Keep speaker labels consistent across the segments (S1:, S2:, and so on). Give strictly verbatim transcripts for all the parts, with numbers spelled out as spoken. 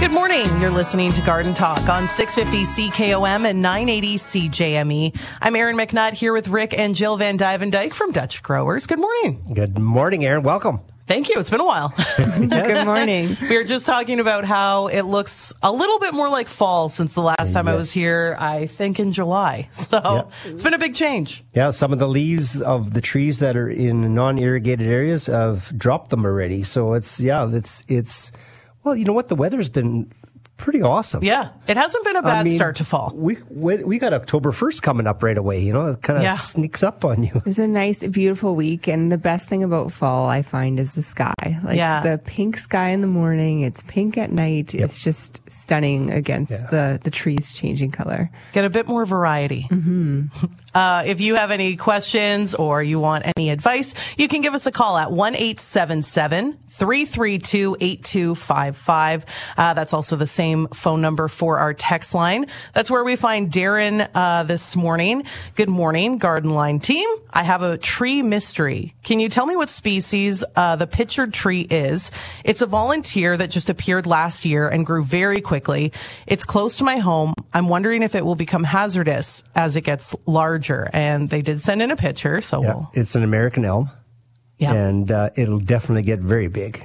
S1: Good morning. You're listening to Garden Talk on six fifty C K O M and nine eighty C J M E. I'm Erin McNutt here with Rick and Jill Van Dyke from Dutch Growers. Good morning.
S2: Good morning, Erin. Welcome.
S1: Thank you. It's been a while.
S3: Good morning.
S1: We were just talking about how it looks a little bit more like fall since the last time yes. I was here, I think in July. So yeah. It's been a big change.
S2: Yeah, some of the leaves of the trees that are in non-irrigated areas have dropped them already. So it's, yeah, it's, it's, well, you know what? The weather's been pretty awesome.
S1: Yeah, it hasn't been a bad I mean, start to fall.
S2: We, we we got October first coming up right away. You know, it kind of yeah. sneaks up on you.
S3: It's a nice, beautiful week, and the best thing about fall, I find, is the sky. Like yeah. the pink sky in the morning, it's pink at night. Yep. It's just stunning against yeah. the, the trees changing color.
S1: Get a bit more variety. Mm-hmm. Uh, if you have any questions or you want any advice, you can give us a call at one eight seven seven, three three two, eight two five five. Uh, that's also the same phone number for our text line. That's where we find Darren uh, this morning. Good morning, Garden Line team. I have a tree mystery. Can you tell me what species uh, the pictured tree is? It's a volunteer that just appeared last year and grew very quickly. It's close to my home. I'm wondering if it will become hazardous as it gets larger. And they did send in a picture, so
S2: yeah,
S1: we'll...
S2: It's an American elm. Yeah. And uh, it'll definitely get very big.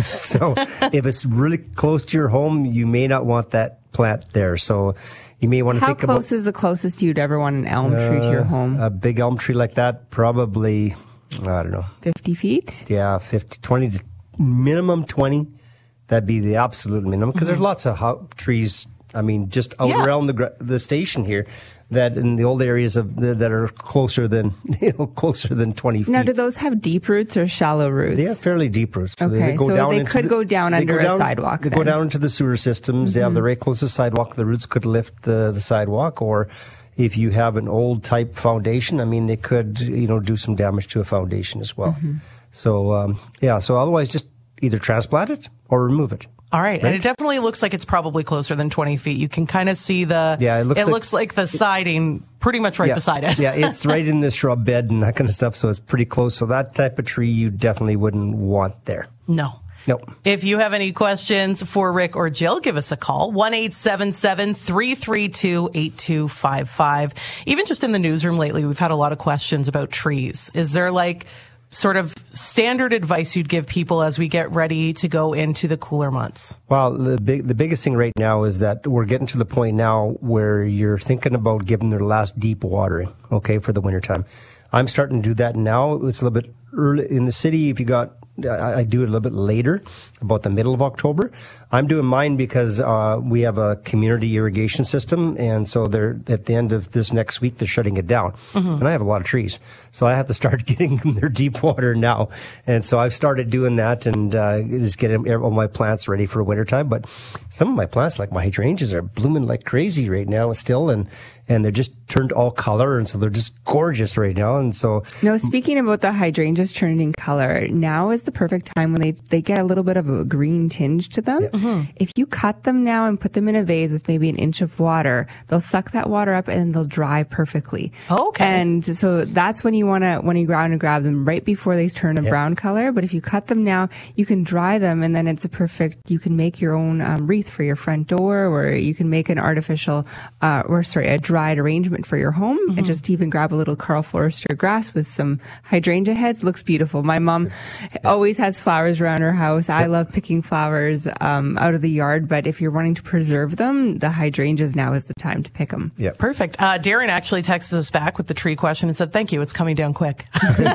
S2: So if it's really close to your home, you may not want that plant there. So you may want to
S3: How
S2: think about...
S3: How close is the closest you'd ever want an elm tree uh, to your home?
S2: A big elm tree like that, probably, I don't know.
S3: fifty feet?
S2: Yeah, fifty, twenty, to minimum twenty. That'd be the absolute minimum. Because mm-hmm. there's lots of ho- trees, I mean, just out yeah. around the the station here, that in the old areas of the, that are closer than you know closer than twenty feet.
S3: Now, do those have deep roots or shallow roots?
S2: They have fairly deep roots.
S3: So okay,
S2: they, they go
S3: so
S2: down
S3: they
S2: into
S3: could
S2: the,
S3: go down under
S2: go down,
S3: a sidewalk.
S2: They
S3: then.
S2: go down into the sewer systems. Mm-hmm. They have the right close to the sidewalk. The roots could lift the the sidewalk, or if you have an old type foundation, I mean, they could you know do some damage to a foundation as well. Mm-hmm. So um, yeah, so otherwise, just either transplant it or remove it.
S1: All right. right. And it definitely looks like it's probably closer than twenty feet. You can kind of see the,
S2: yeah, it looks,
S1: it
S2: like,
S1: looks like the siding pretty much right
S2: yeah,
S1: beside it.
S2: Yeah, it's right in the shrub bed and that kind of stuff. So it's pretty close. So that type of tree you definitely wouldn't want there.
S1: No.
S2: Nope.
S1: If you have any questions for Rick or Jill, give us a call. one eight seven seven, three three two, eight two five five. Even just in the newsroom lately, we've had a lot of questions about trees. Is there like sort of standard advice you'd give people as we get ready to go into the cooler months?
S2: Well, the big, the biggest thing right now is that we're getting to the point now where you're thinking about giving their last deep watering, okay, for the wintertime. I'm starting to do that now. It's a little bit early in the city. If you got, I, I do it a little bit later, about the middle of October. I'm doing mine because uh, we have a community irrigation system, and so they're at the end of this next week they're shutting it down. Mm-hmm. And I have a lot of trees, so I have to start getting their deep water now. And so I've started doing that and uh, just getting all my plants ready for wintertime. But some of my plants, like my hydrangeas, are blooming like crazy right now still, and and they're just turned all color, and so they're just gorgeous right now. And so,
S3: no, speaking about the hydrangeas turning color, now is the perfect time when they they get a little bit of a green tinge to them. Yeah. Mm-hmm. If you cut them now and put them in a vase with maybe an inch of water, they'll suck that water up and they'll dry perfectly.
S1: Okay.
S3: And so that's when you want to when you ground and grab them right before they turn a yeah. brown color. But if you cut them now, you can dry them, and then it's a perfect. You can make your own um, wreath for your front door, or you can make an artificial, uh, or sorry, a dried arrangement for your home, mm-hmm. and just even grab a little Karl Forster grass with some hydrangea heads. Looks beautiful. My mom yeah. always has flowers around her house. I love picking flowers um, out of the yard, but if you're wanting to preserve them, the hydrangeas now is the time to pick them.
S2: Yeah,
S1: perfect. Uh, Darren actually texted us back with the tree question and said, "Thank you. It's coming down quick."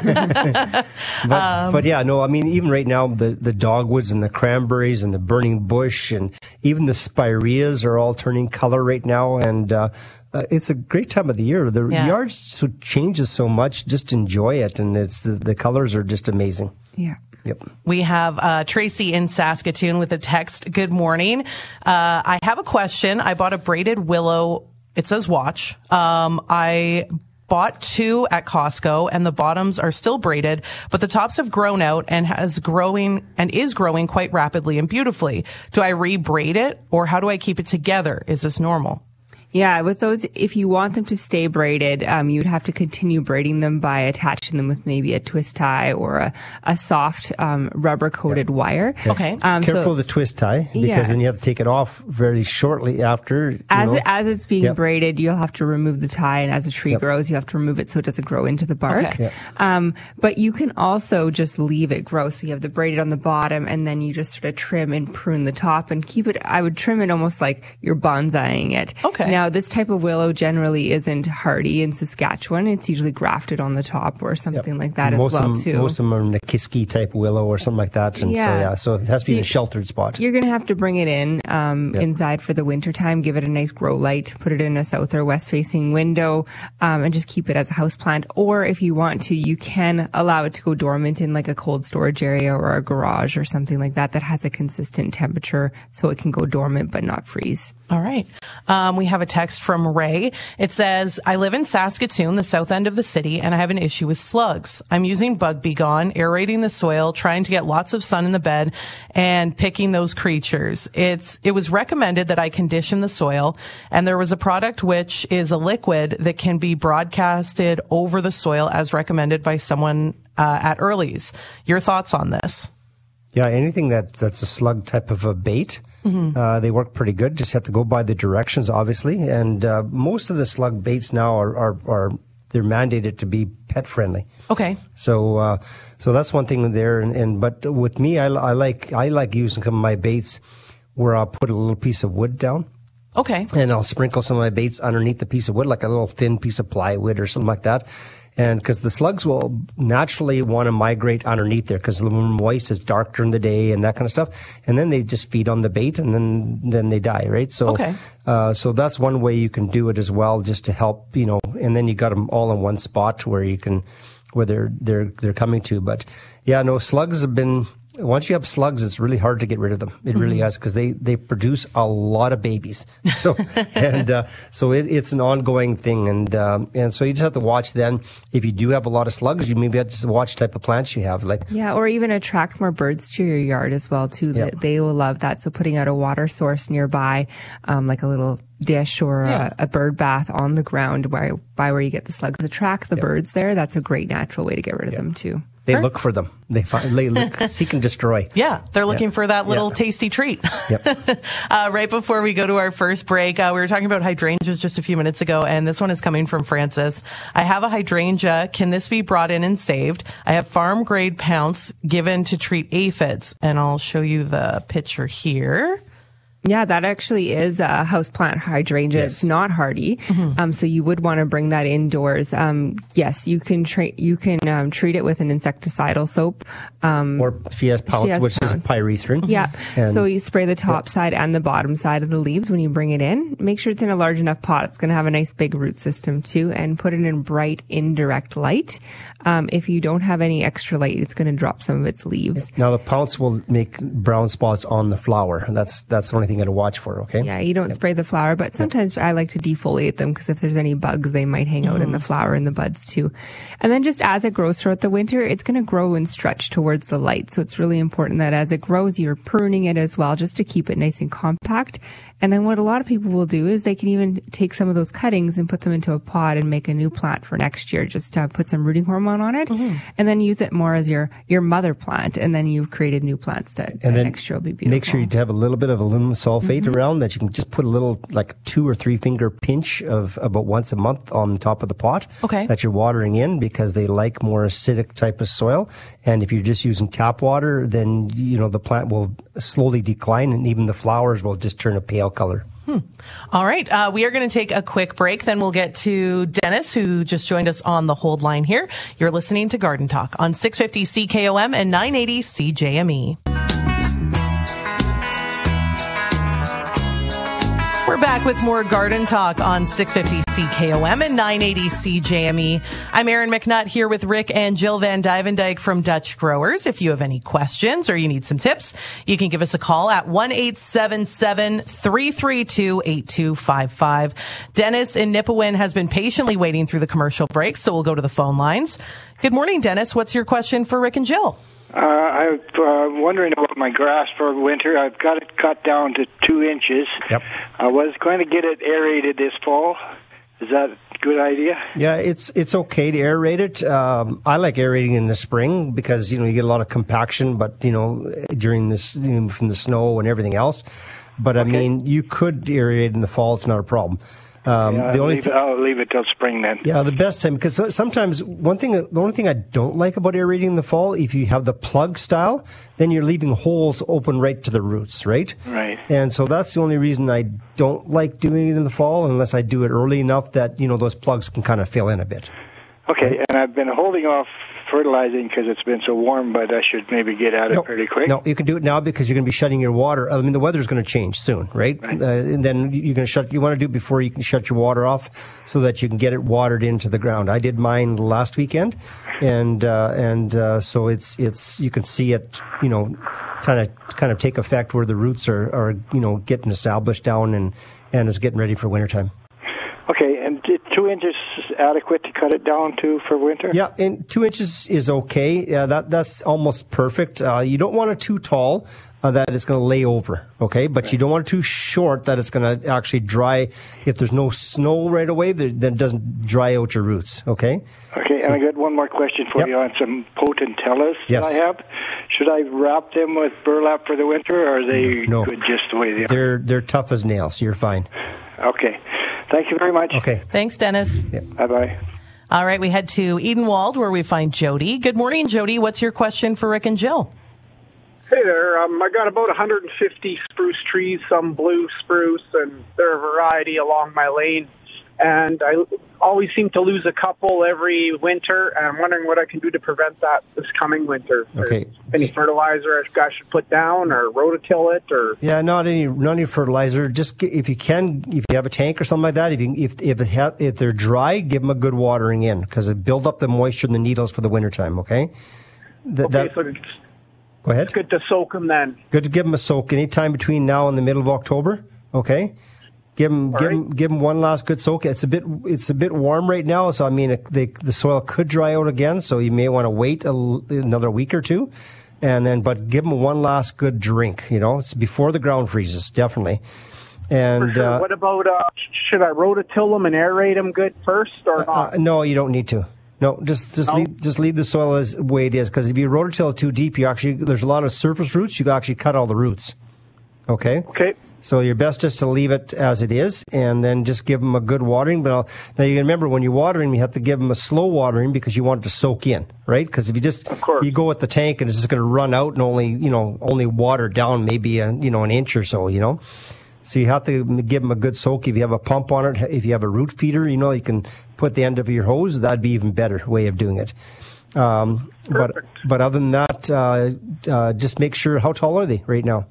S2: but, um, but yeah, no, I mean, even right now, the the dogwoods and the cranberries and the burning bush and even the spireas are all turning color right now, and uh, uh, it's a great time of the year. The yeah. yard so changes so much. Just enjoy it, and it's the, the colors are just amazing.
S3: Yeah.
S2: Yep.
S1: We have uh, Tracy in Saskatoon with a text. Good morning. Uh, I have a question. I bought a braided willow. It says watch. Um, I bought two at Costco, and the bottoms are still braided, but the tops have grown out and has growing and is growing quite rapidly and beautifully. Do I re-braid it, or how do I keep it together? Is this normal?
S3: Yeah, with those, if you want them to stay braided, um, you'd have to continue braiding them by attaching them with maybe a twist tie or a, a soft um, rubber-coated
S2: yeah.
S3: wire.
S1: Yeah. Okay.
S3: Um,
S2: Careful
S3: so,
S2: of the twist tie, because
S3: yeah.
S2: then you have to take it off very shortly after. You
S3: as
S2: know.
S3: it, as it's being
S2: yep.
S3: braided, you'll have to remove the tie, and as a tree
S2: yep.
S3: grows, you have to remove it so it doesn't grow into the bark.
S1: Okay.
S2: Yep.
S3: Um, but you can also just leave it grow. So you have the braided on the bottom, and then you just sort of trim and prune the top and keep it. I would trim it almost like you're bonsaiing it.
S1: Okay.
S3: Now, this type of willow generally isn't hardy in Saskatchewan. It's usually grafted on the top or something
S2: Yep.
S3: like that
S2: most
S3: as well,
S2: of them,
S3: too.
S2: Most of them are Nikiski type willow or something like that. And
S3: Yeah.
S2: so, yeah, so it has to be
S3: So
S2: in a sheltered spot.
S3: You're going to have to bring it in um,
S2: Yep.
S3: inside for the winter time, give it a nice grow light, put it in a south or west facing window, um, and just keep it as a house plant. Or if you want to, you can allow it to go dormant in like a cold storage area or a garage or something like that that has a consistent temperature so it can go dormant but not freeze.
S1: All right. Um, we have a text from Ray. It says, I live in Saskatoon, the south end of the city, and I have an issue with slugs. I'm using Bug Be Gone, aerating the soil, trying to get lots of sun in the bed, and picking those creatures. It's It was recommended that I condition the soil, and there was a product which is a liquid that can be broadcasted over the soil as recommended by someone uh, at Early's. Your thoughts on this?
S2: Yeah, anything that that's a slug type of a bait,
S1: mm-hmm.
S2: uh, they work pretty good. Just have to go by the directions, obviously. And uh, most of the slug baits now are, are, are they're mandated to be pet friendly.
S1: Okay.
S2: So uh, so that's one thing there. And, and but with me, I, I like I like using some of my baits where I'll put a little piece of wood down.
S1: Okay.
S2: And I'll sprinkle some of my baits underneath the piece of wood, like a little thin piece of plywood or something like that. And because the slugs will naturally want to migrate underneath there because the moist is dark during the day and that kind of stuff. And then they just feed on the bait and then, then they die, right? So,
S1: okay.
S2: uh, so that's one way you can do it as well, just to help, you know, and then you got them all in one spot where you can, where they're, they're, they're coming to. But yeah, no, slugs have been, once you have slugs, it's really hard to get rid of them. It really mm-hmm. is because they, they produce a lot of babies. So and uh, so it, it's an ongoing thing, and um, and so you just have to watch. Then, if you do have a lot of slugs, you maybe have to watch the type of plants you have. Like
S3: yeah, or even attract more birds to your yard as well too.
S2: Yep.
S3: They, they will love that. So putting out a water source nearby, um, like a little dish or
S1: yeah.
S3: a, a bird bath on the ground by by where you get the slugs, attract the yep. birds there. That's a great natural way to get rid of yep. them too.
S2: They look for them. They find, they look, seek and destroy.
S1: Yeah, they're looking
S2: yeah.
S1: for that little
S2: yeah.
S1: tasty treat.
S2: Yep.
S1: uh, right before we go to our first break, uh, we were talking about hydrangeas just a few minutes ago, and this one is coming from Francis. I have a hydrangea. Can this be brought in and saved? I have farm grade pounce given to treat aphids, and I'll show you the picture here.
S3: Yeah, that actually is a houseplant hydrangea.
S2: Yes.
S3: It's not hardy, mm-hmm. um, so you would want to bring that indoors. Um, yes, you can tra- you can um, treat it with an insecticidal soap, um,
S2: or she has pounce,
S3: she has
S2: which
S3: pounce.
S2: is pyrethrin.
S3: Yeah,
S2: and
S3: so you spray the top
S2: yeah.
S3: side and the bottom side of the leaves when you bring it in. Make sure it's in a large enough pot. It's going to have a nice big root system too, and put it in bright indirect light. Um, if you don't have any extra light, it's going to drop some of its leaves.
S2: Now the pounce will make brown spots on the flower. That's that's the only thing to watch for, okay?
S3: Yeah, you don't yep. spray the flower, but sometimes yep. I like to defoliate them because if there's any bugs, they might hang out mm. in the flower and the buds too. And then just as it grows throughout the winter, it's going to grow and stretch towards the light. So it's really important that as it grows, you're pruning it as well just to keep it nice and compact. And then what a lot of people will do is they can even take some of those cuttings and put them into a pot and make a new plant for next year, just to put some rooting hormone on it mm-hmm. and then use it more as your, your mother plant. And then you've created new plants that,
S2: and
S3: that
S2: then
S3: next year will be beautiful.
S2: Make sure you have a little bit of aluminum sulfate mm-hmm. around that you can just put a little, like two or three finger pinch of about once a month on top of the pot
S1: okay.
S2: that you're watering in because they like more acidic type of soil. And if you're just using tap water, then, you know, the plant will slowly decline and even the flowers will just turn a pale color.
S1: Hmm. All right. Uh, we are going to take a quick break. Then we'll get to Dennis, who just joined us on the hold line here. You're listening to Garden Talk on six fifty C K O M and nine eighty C J M E. We're back with more Garden Talk on six fifty C K O M and nine eighty C J M E. I'm Erin McNutt here with Rick and Jill Van Dyvendyke from Dutch Growers. If you have any questions or you need some tips, you can give us a call at one eight seven seven, three three two, eight two five five. Dennis in Nipawin has been patiently waiting through the commercial break, so we'll go to the phone lines. Good morning, Dennis. What's your question for Rick and Jill?
S4: Uh, I'm uh, wondering about my grass for winter. I've got it cut down to two inches.
S2: Yep.
S4: I was going to get it aerated this fall. Is that a good idea?
S2: Yeah, it's it's okay to aerate it. Um, I like aerating in the spring because, you know, you get a lot of compaction, but, you know, during this, you know, from the snow and everything else. But, I
S4: Okay.
S2: mean, you could aerate in the fall. It's not a problem. Um,
S4: Yeah,
S2: the
S4: I'll,
S2: only
S4: leave
S2: th-
S4: it, I'll leave it till spring then.
S2: Yeah, the best time, because sometimes one thing, the only thing I don't like about aerating in the fall, if you have the plug style, then you're leaving holes open right to the roots, right?
S4: Right.
S2: And so that's the only reason I don't like doing it in the fall, unless I do it early enough that, you know, those plugs can kind of fill in a bit.
S4: Okay, and I've been holding off fertilizing because it's been so warm, but I should maybe get at it
S2: No,
S4: pretty quick.
S2: No, you can do it now because you're going to be shutting your water. I mean, the weather's going to change soon, right?
S4: Right.
S2: Uh, and then you're going to shut. You want to do it before you can shut your water off, so that you can get it watered into the ground. I did mine last weekend, and uh, and uh, so it's it's you can see it, you know, kind of kind of take effect where the roots are are you know getting established down and and is getting ready for wintertime.
S4: Okay, and t- two inches is adequate to cut it down to for winter?
S2: Yeah, and two inches is okay. Yeah, that that's almost perfect. Uh, you don't want it too tall uh, that it's going to lay over, okay? But right. you don't want it too short that it's going to actually dry. If there's no snow right away, then it doesn't dry out your roots, okay?
S4: Okay, so, and I got one more question for
S2: yep.
S4: you on some potentillas
S2: yes.
S4: that I have. Should I wrap them with burlap for the winter, or are they
S2: no.
S4: good just the way they are?
S2: They're they're tough as nails. You're fine.
S4: Okay. Thank you very much.
S2: Okay.
S1: Thanks, Dennis.
S2: Yeah.
S4: Bye-bye.
S1: All right, we head to Edenwald where we find Jody. Good morning, Jody. What's your question for Rick and Jill?
S5: Hey there. Um, I got about one hundred fifty spruce trees, some blue spruce, and they're a variety along my lane. And I always seem to lose a couple every winter, and I'm wondering what I can do to prevent that this coming winter.
S2: Okay.
S5: Any fertilizer I should put down, or rototill it, or
S2: yeah, not any, not any fertilizer. Just get, if you can, if you have a tank or something like that, if you, if if it ha, if they're dry, give them a good watering in because it build up the moisture in the needles for the wintertime. Okay. Th-
S5: okay,
S2: that,
S5: so it's,
S2: go ahead.
S5: It's good to soak them then.
S2: Good to give them a soak anytime between now and the middle of October. Okay. Give them, give,
S5: right.
S2: them, give them one last good soak. It's a bit, it's a bit warm right now, so I mean, it, they, the soil could dry out again. So you may want to wait a, another week or two, and then, but give them one last good drink. You know, it's before the ground freezes, definitely. And
S5: For sure.
S2: uh,
S5: What about uh, should I rototill them and aerate them good first, or not?
S2: Uh, no, you don't need to. No, just just
S5: No?
S2: leave just leave the soil as the way it is. Because if you rototill too deep, you actually there's a lot of surface roots. You can actually cut all the roots. Okay.
S5: Okay.
S2: So your best is to leave it as it is, and then just give them a good watering. But I'll, now you remember when you're watering, you have to give them a slow watering because you want it to soak in, right? Because if you just you go with the tank and it's just going to run out and only you know only water down maybe a, you know an inch or so, you know. So you have to give them a good soak. If you have a pump on it, if you have a root feeder, you know you can put the end of your hose. That'd be even better way of doing it. Um, but but other than that, uh, uh, just make sure. How tall are they right now?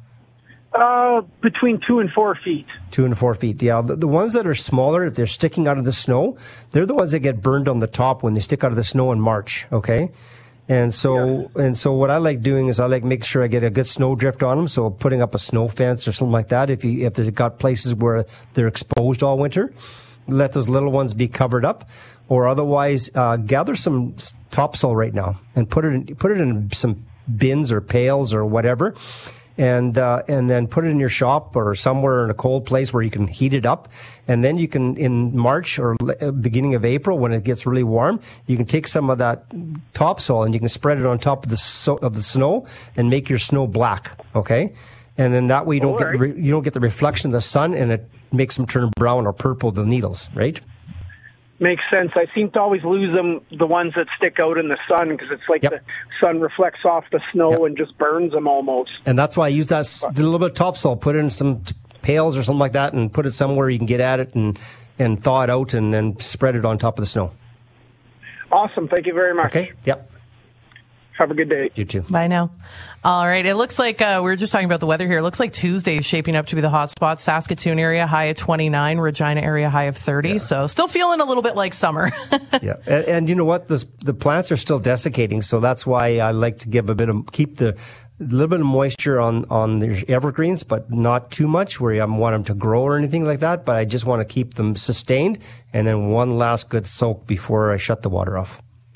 S5: Uh, between two and four feet.
S2: Two and four feet. Yeah, the, the ones that are smaller, if they're sticking out of the snow, they're the ones that get burned on the top when they stick out of the snow in March. Okay, and so yeah. and so what I like doing is I like make sure I get a good snow drift on them. So putting up a snow fence or something like that. If you if they've got places where they're exposed all winter, let those little ones be covered up, or otherwise uh, gather some topsoil right now and put it in, put it in some bins or pails or whatever. And uh, and then put it in your shop or somewhere in a cold place where you can heat it up. And then you can, in March or beginning of April, when it gets really warm, you can take some of that topsoil and you can spread it on top of the so, of the snow and make your snow black. Okay, and then that way you don't
S5: All
S2: get
S5: right.
S2: re, you don't get the reflection of the sun and it makes them turn brown or purple, the needles, right?
S5: Makes sense. I seem to always lose them, the ones that stick out in the sun, because it's like
S2: Yep.
S5: the sun reflects off the snow
S2: Yep.
S5: and just burns them almost.
S2: And that's why I use that s- a little bit of topsoil, put it in some t- pails or something like that, and put it somewhere you can get at it and and thaw it out, and then spread it on top of the snow.
S5: Awesome. Thank you very much.
S2: Okay. Yep.
S5: Have a good day.
S2: You too.
S1: Bye now. All right. It looks like uh, we were just talking about the weather here. It looks like Tuesday is shaping up to be the hot spot. Saskatoon area high of twenty-nine, Regina area high of thirty. Yeah. So still feeling a little bit like summer.
S2: Yeah, and, and you know what? The the plants are still desiccating, so that's why I like to give a bit of keep the a little bit of moisture on on the evergreens, but not too much where I want them to grow or anything like that. But I just want to keep them sustained, and then one last good soak before I shut the water off.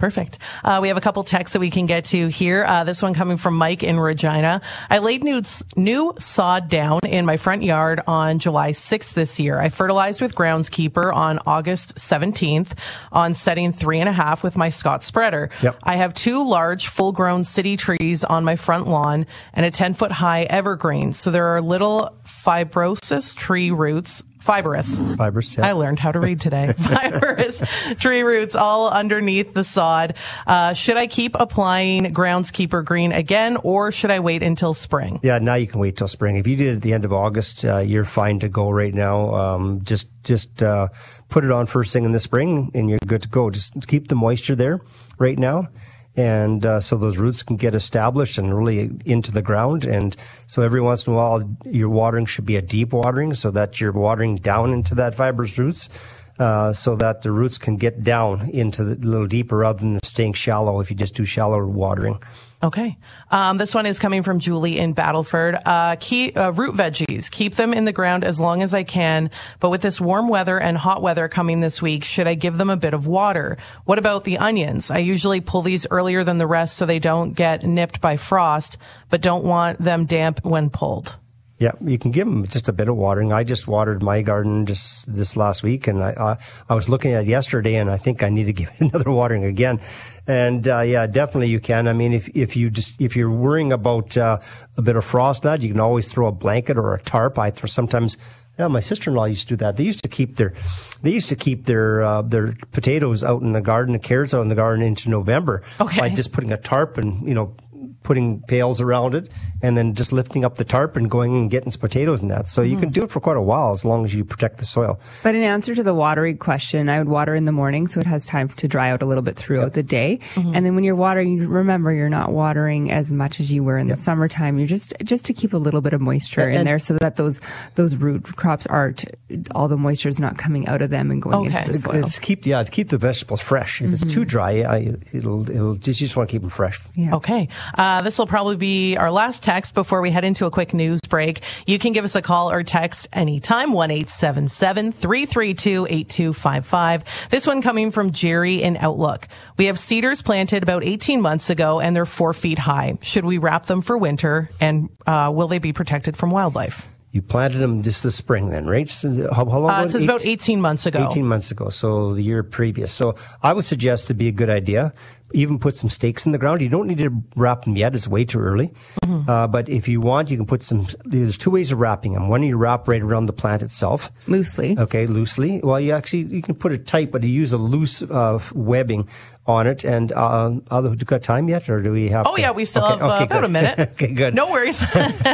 S1: Perfect. Uh, we have a couple texts that we can get to here. Uh, this one coming from Mike in Regina. I laid new, new sod down in my front yard on July sixth this year. I fertilized with Groundskeeper on August seventeenth on setting three and a half with my Scott spreader.
S2: Yep.
S1: I have two large full-grown city trees on my front lawn and a ten-foot high evergreen. So there are little fibrosis tree roots Fibrous.
S2: Fibrous, yeah.
S1: I learned how to read today. Fibrous tree roots all underneath the sod. Uh, should I keep applying Groundskeeper Green again, or should I wait until spring?
S2: Yeah, now you can wait till spring. If you did it at the end of August, uh, you're fine to go right now. Um, just just uh, put it on first thing in the spring, and you're good to go. Just keep the moisture there right now. And uh, so those roots can get established and really into the ground. And so every once in a while, your watering should be a deep watering so that you're watering down into that fibrous roots, uh, so that the roots can get down into the, a little deeper rather than staying shallow if you just do shallow watering.
S1: Okay. Um, this one is coming from Julie in Battleford. Uh, keep, uh, root veggies, keep them in the ground as long as I can. But with this warm weather and hot weather coming this week, should I give them a bit of water? What about the onions? I usually pull these earlier than the rest so they don't get nipped by frost, but don't want them damp when pulled.
S2: Yeah, you can give them just a bit of watering. I just watered my garden just this last week, and I uh, I was looking at it yesterday, and I think I need to give it another watering again. And uh, yeah, definitely you can. I mean, if if you just if you're worrying about uh, a bit of frost, that you can always throw a blanket or a tarp. I throw sometimes. Yeah, my sister-in-law used to do that. They used to keep their they used to keep their uh, their potatoes out in the garden, the carrots out in the garden into November
S1: okay.
S2: by just putting a tarp and you know. putting pails around it and then just lifting up the tarp and going and getting some potatoes and that. So you mm. can do it for quite a while as long as you protect the soil.
S3: But in answer to the watering question, I would water in the morning so it has time to dry out a little bit throughout yep. the day. Mm-hmm. And then when you're watering, remember you're not watering as much as you were in yep. the summertime. You're just just to keep a little bit of moisture and, in there so that those those root crops aren't, all the moisture is not coming out of them and going
S1: okay.
S3: into the soil.
S2: It's keep, yeah, to keep the vegetables fresh. If mm-hmm. it's too dry, I, it'll, it'll just, you just want to keep them fresh.
S3: Yeah.
S1: Okay. Uh, this will probably be our last text before we head into a quick news break. You can give us a call or text anytime, one eight seven seven, three three two, eight two five five. This one coming from Jerry in Outlook. We have cedars planted about eighteen months ago, and they're four feet high. Should we wrap them for winter, and uh, will they be protected from wildlife?
S2: You planted them just this spring then, right? So how, how long
S1: uh,
S2: ago?
S1: It says about eighteen months ago.
S2: eighteen months ago, so the year previous. So I would suggest it'd be a good idea. Even put some stakes in the ground. You don't need to wrap them yet. It's way too early. Mm-hmm. Uh, but if you want, you can put some, there's two ways of wrapping them. One, you wrap right around the plant itself.
S3: Loosely.
S2: Okay, loosely. Well, you actually, you can put it tight, but you use a loose uh, webbing on it. And uh, other, do you got time yet, or do we have
S1: Oh,
S2: to?
S1: yeah, we still
S2: okay,
S1: have uh,
S2: okay,
S1: about
S2: good.
S1: a minute.
S2: Okay, good.
S1: No worries.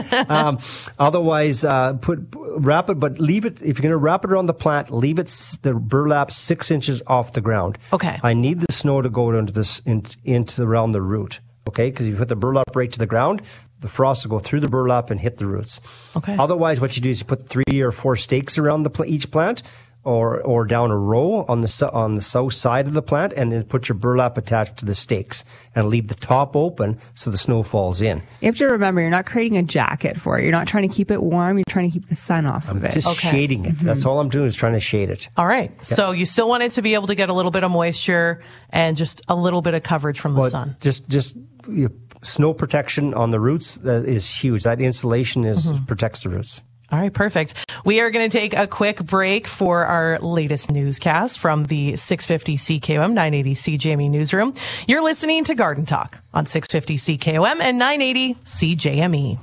S2: um, otherwise, uh, put wrap it, but leave it, if you're going to wrap it around the plant, leave it, the burlap six inches off the ground.
S1: Okay.
S2: I need the snow to go into this, in, into around the root. Okay, because if you put the burlap right to the ground, the frost will go through the burlap and hit the roots.
S1: Okay.
S2: Otherwise, what you do is you put three or four stakes around the pl- each plant, or or down a row on the su- on the south side of the plant, and then put your burlap attached to the stakes, and leave the top open so the snow falls in.
S3: You have to remember, you're not creating a jacket for it. You're not trying to keep it warm. You're trying to keep the sun off
S2: I'm
S3: of it.
S2: just
S1: Okay.
S2: shading it.
S3: Mm-hmm.
S2: That's all I'm doing is trying to shade it.
S1: All right. Yep. So you still want it to be able to get a little bit of moisture and just a little bit of coverage from the
S2: Well,
S1: sun.
S2: Just just you, snow protection on the roots uh, is huge. That insulation is mm-hmm. protects the roots.
S1: All right, perfect. We are going to take a quick break for our latest newscast from the six fifty C K O M nine eighty C J M E newsroom. You're listening to Garden Talk on six fifty C K O M and nine eighty C J M E.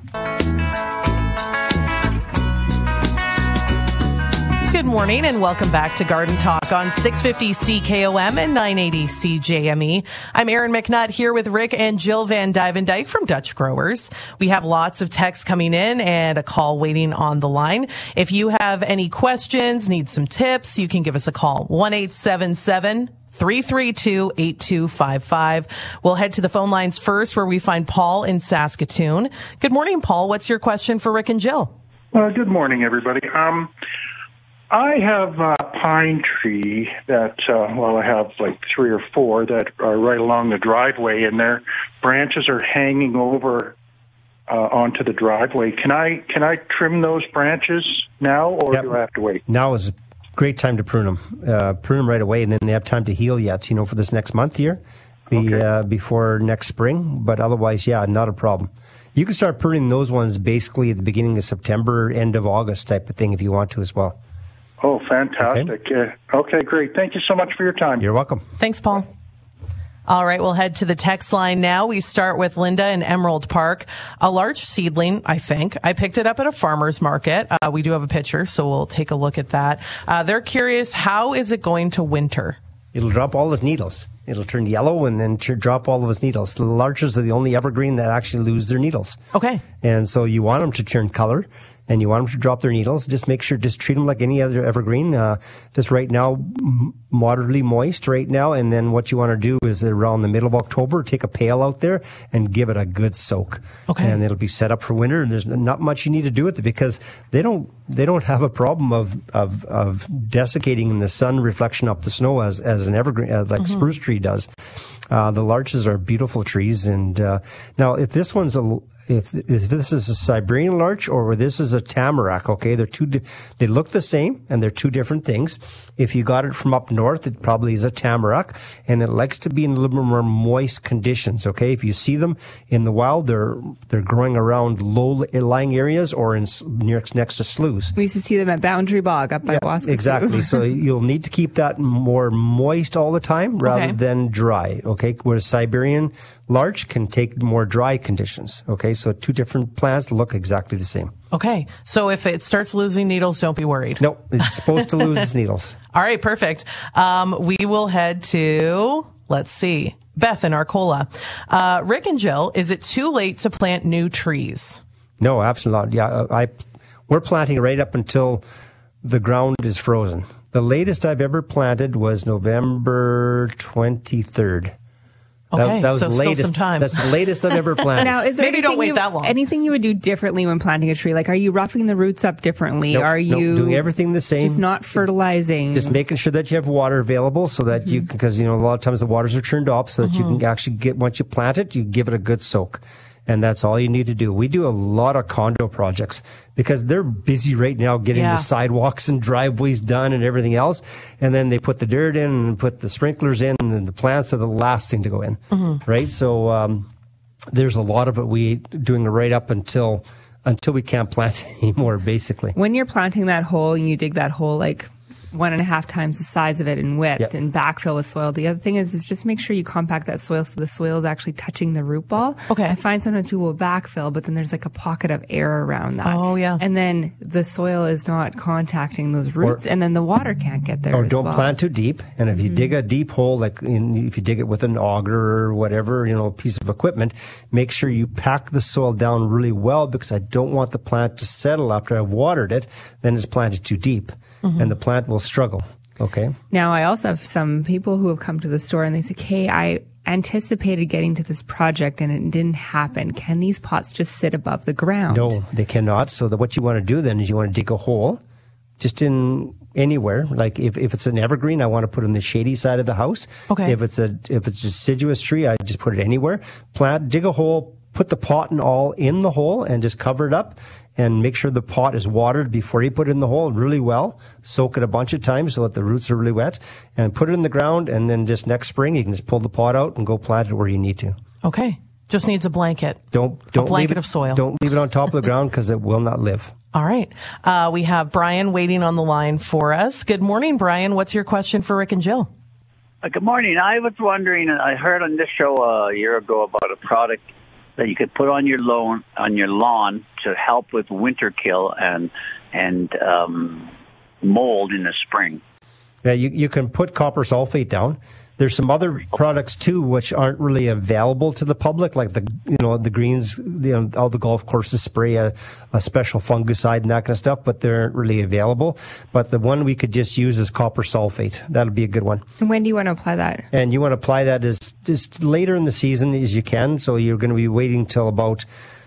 S1: Good morning and welcome back to Garden Talk on six fifty C K O M and nine eighty C J M E. I'm Erin McNutt here with Rick and Jill Van Dyke from Dutch Growers. We have lots of texts coming in and a call waiting on the line. If you have any questions, need some tips, you can give us a call. one eight seven seven, three three two, eight two five five. We'll head to the phone lines first where we find Paul in Saskatoon. Good morning, Paul. What's your question for Rick and Jill?
S6: Uh, good morning, everybody. Um, I have a pine tree that, uh, well, I have like three or four that are right along the driveway, and their branches are hanging over uh, onto the driveway. Can I can I trim those branches now, or yep. do I have to wait?
S2: Now is a great time to prune them. Uh, prune them right away, and then they have time to heal yet, you know, for this next month here. be,
S6: Okay.
S2: uh, before next spring. But otherwise, yeah, not a problem. You can start pruning those ones basically at the beginning of September, end of August type of thing if you want to as well.
S6: Oh, fantastic. Okay. Uh, okay, great. Thank you so much for your time.
S2: You're welcome.
S1: Thanks, Paul. All right, we'll head to the text line now. We start with Linda in Emerald Park. A large seedling, I think. I picked it up at a farmer's market. Uh, we do have a picture, so we'll take a look at that. Uh, they're curious, how is it going to winter?
S2: It'll drop all its needles. It'll turn yellow and then t- drop all of its needles. The larches are the only evergreen that actually lose their needles.
S1: Okay.
S2: And so you want them to turn color and you want them to drop their needles. Just make sure, just treat them like any other evergreen. Uh, just right now, m- moderately moist right now. And then what you want to do is around the middle of October, take a pail out there and give it a good soak.
S1: Okay.
S2: And it'll be set up for winter. And there's not much you need to do with it because they don't, they don't have a problem of, of, of desiccating in the sun reflection up the snow as, as an evergreen, uh, like mm-hmm. spruce tree does. Uh, the larches are beautiful trees. And, uh, now if this one's a, If, if this is a Siberian larch or this is a tamarack, okay, they're two, di- they look the same and they're two different things. If you got it from up north, it probably is a tamarack and it likes to be in a little bit more moist conditions, okay? If you see them in the wild, they're, they're growing around low-lying areas or in near, next to sloughs.
S3: We used to see them at Boundary Bog up by
S2: Yeah,
S3: Waskasu.
S2: exactly. So you'll need to keep that more moist all the time rather
S1: Okay.
S2: than dry, okay? Whereas Siberian larch can take more dry conditions, okay? So two different plants look exactly the same.
S1: Okay. So if it starts losing needles, don't be worried.
S2: No, it's supposed to lose its needles.
S1: All right, perfect. Um, we will head to, let's see, Beth in Arcola. Uh, Rick and Jill, is it too late to plant new trees?
S2: No, absolutely not. Yeah, I, we're planting right up until the ground is frozen. The latest I've ever planted was November twenty-third.
S1: Okay,
S2: that, that was
S1: so
S2: the
S1: still
S2: latest,
S1: some time.
S2: That's the latest I've ever planted.
S3: Now, is there
S1: Maybe don't
S3: anything
S1: wait
S3: you,
S1: that long.
S3: Anything you would do differently when planting a tree? Like, are you roughing the roots up differently?
S2: Nope,
S3: are
S2: nope,
S3: you
S2: doing everything the same?
S3: Just not fertilizing.
S2: Just making sure that you have water available so that mm-hmm. you, because, you know, a lot of times the waters are turned off so that mm-hmm. you can actually get, once you plant it, you give it a good soak. And that's all you need to do. We do a lot of condo projects because they're busy right now getting
S1: Yeah.
S2: the sidewalks and driveways done and everything else. And then they put the dirt in and put the sprinklers in and the plants are the last thing to go in. Mm-hmm. Right? So, um, there's a lot of it we doing it right up until, until we can't plant anymore, basically.
S3: When you're planting that hole and you dig that hole like one and a half times the size of it in width
S2: Yep.
S3: and backfill with soil. The other thing is, is just make sure you compact that soil so the soil is actually touching the root ball.
S1: Okay.
S3: I find sometimes people will backfill, but then there's like a pocket of air around that.
S1: Oh, yeah.
S3: And then the soil is not contacting those roots,
S2: Or-
S3: and then the water can't get there.
S2: Or
S3: as
S2: don't
S3: well.
S2: plant too deep. And if you
S3: Mm-hmm.
S2: dig a deep hole, like in, if you dig it with an auger or whatever, you know, piece of equipment, make sure you pack the soil down really well because I don't want the plant to settle after I've watered it. Then it's planted too deep
S3: Mm-hmm.
S2: and the plant will struggle. Okay.
S3: Now, I also have some people who have come to the store and they say, hey, I anticipated getting to this project and it didn't happen. Can these pots just sit above the ground?
S2: No, they cannot. So that what you want to do then is you want to dig a hole just in anywhere. Like if, if it's an evergreen, I want to put it on the shady side of the house.
S1: Okay.
S2: If it's a, if it's a deciduous tree, I just put it anywhere. Plant, dig a hole, put the pot and all in the hole and just cover it up and make sure the pot is watered before you put it in the hole really well. Soak it a bunch of times so that the roots are really wet and put it in the ground. And then just next spring, you can just pull the pot out and go plant it where you need to.
S1: Okay. Just needs a blanket.
S2: Don't, don't
S1: a blanket
S2: leave it,
S1: of soil.
S2: Don't leave it on top of the ground because it will not live.
S1: All right. Uh, we have Brian waiting on the line for us. Good morning, Brian. What's your question for Rick and Jill?
S7: Uh, good morning. I was wondering, I heard on this show uh, a year ago about a product that you could put on your lawn on your lawn to help with winter kill and and um, mold in the spring.
S2: Yeah, you, you can put copper sulfate down. There's some other products too which aren't really available to the public, like the you know the greens, you know, all the golf courses spray a, a special fungicide and that kind of stuff, but they aren't really available. But the one we could just use is copper sulfate. That'll be a good one.
S3: And when do you want to apply that?
S2: And you want to apply that as just later in the season as you can. So you're going to be waiting till about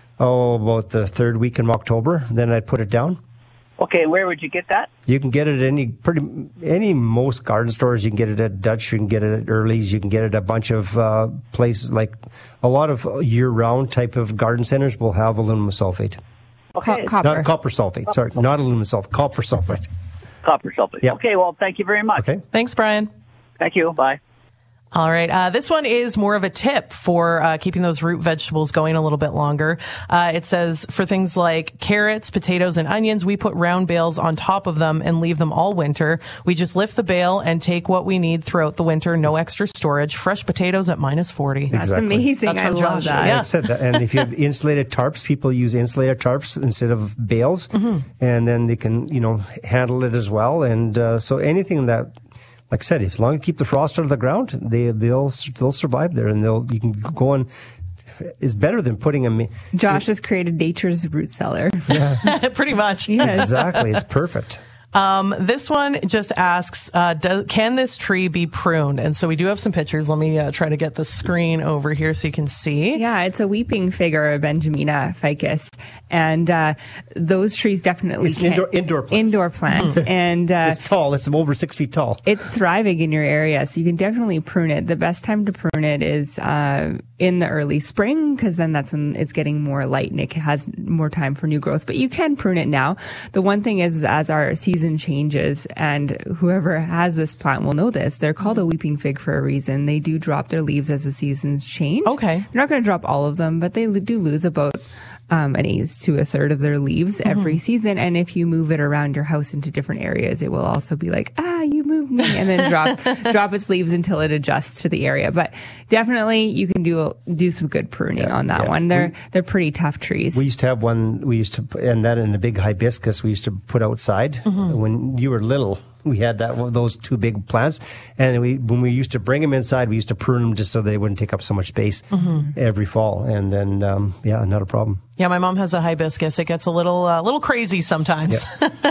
S2: oh about the third week in October. Then I'd put it down.
S7: Okay, where would you get that?
S2: You can get it at any pretty any most garden stores. You can get it at Dutch. You can get it at Early's. You can get it at a bunch of uh, places. Like a lot of year-round type of garden centers will have aluminum sulfate.
S7: Okay,
S3: Co- copper.
S2: Not copper sulfate. Sorry, not aluminum sulfate. Copper sulfate.
S7: copper sulfate.
S2: Yeah.
S7: Okay, well, thank you very much.
S2: Okay.
S1: Thanks, Brian.
S7: Thank you. Bye.
S1: All right. Uh, this one is more of a tip for uh, keeping those root vegetables going a little bit longer. Uh, it says for things like carrots, potatoes, and onions, we put round bales on top of them and leave them all winter. We just lift the bale and take what we need throughout the winter. No extra storage. Fresh potatoes at minus forty.
S3: That's
S2: Exactly.
S3: amazing.
S1: That's
S3: I
S1: from
S3: love
S1: Josh.
S3: that.
S1: Yeah.
S2: I said that. And if you have insulated tarps, people use insulated tarps instead of bales, mm-hmm. and then they can, you know, handle it as well. And uh, so anything that, like I said, as long as you keep the frost out of the ground, they they'll they'll survive there, and they'll you can go on. Is better than putting them.
S3: Josh has created nature's root cellar.
S1: Pretty much.
S3: Yes.
S2: Exactly, it's perfect.
S1: Um, this one just asks, uh, do, can this tree be pruned? And so we do have some pictures. Let me uh, try to get the screen over here so you can see.
S3: Yeah, it's a weeping fig, or a Benjamina ficus. And uh, those trees definitely
S2: It's
S3: can.
S2: indoor- indoor plants.
S3: Indoor plants. and uh,
S2: It's tall. It's over six feet tall.
S3: it's thriving in your area, so you can definitely prune it. The best time to prune it is uh, in the early spring, because then that's when it's getting more light and it has more time for new growth. But you can prune it now. The one thing is, as our season changes, and whoever has this plant will know this, they're called a weeping fig for a reason. They do drop their leaves as the seasons change.
S1: Okay.
S3: They're not going to drop all of them, but they do lose about um, an eighth to a third of their leaves mm-hmm. every season. And if you move it around your house into different areas, it will also be like, ah, you moved me, and then drop drop its leaves until it adjusts to the area. But definitely, you can do do some good pruning
S2: Yeah,
S3: on that
S2: yeah.
S3: one. They're
S2: We-
S3: they're pretty tough trees.
S2: We used to have one. We used to, put- and that in a big hibiscus we used to put outside
S1: Mm-hmm.
S2: when you were little. We had that those two big plants, and we when we used to bring them inside, we used to prune them just so they wouldn't take up so much space
S1: Mm-hmm.
S2: every fall. And then, um, yeah, not a problem.
S1: Yeah, my mom has a hibiscus. It gets a little, uh, little crazy sometimes.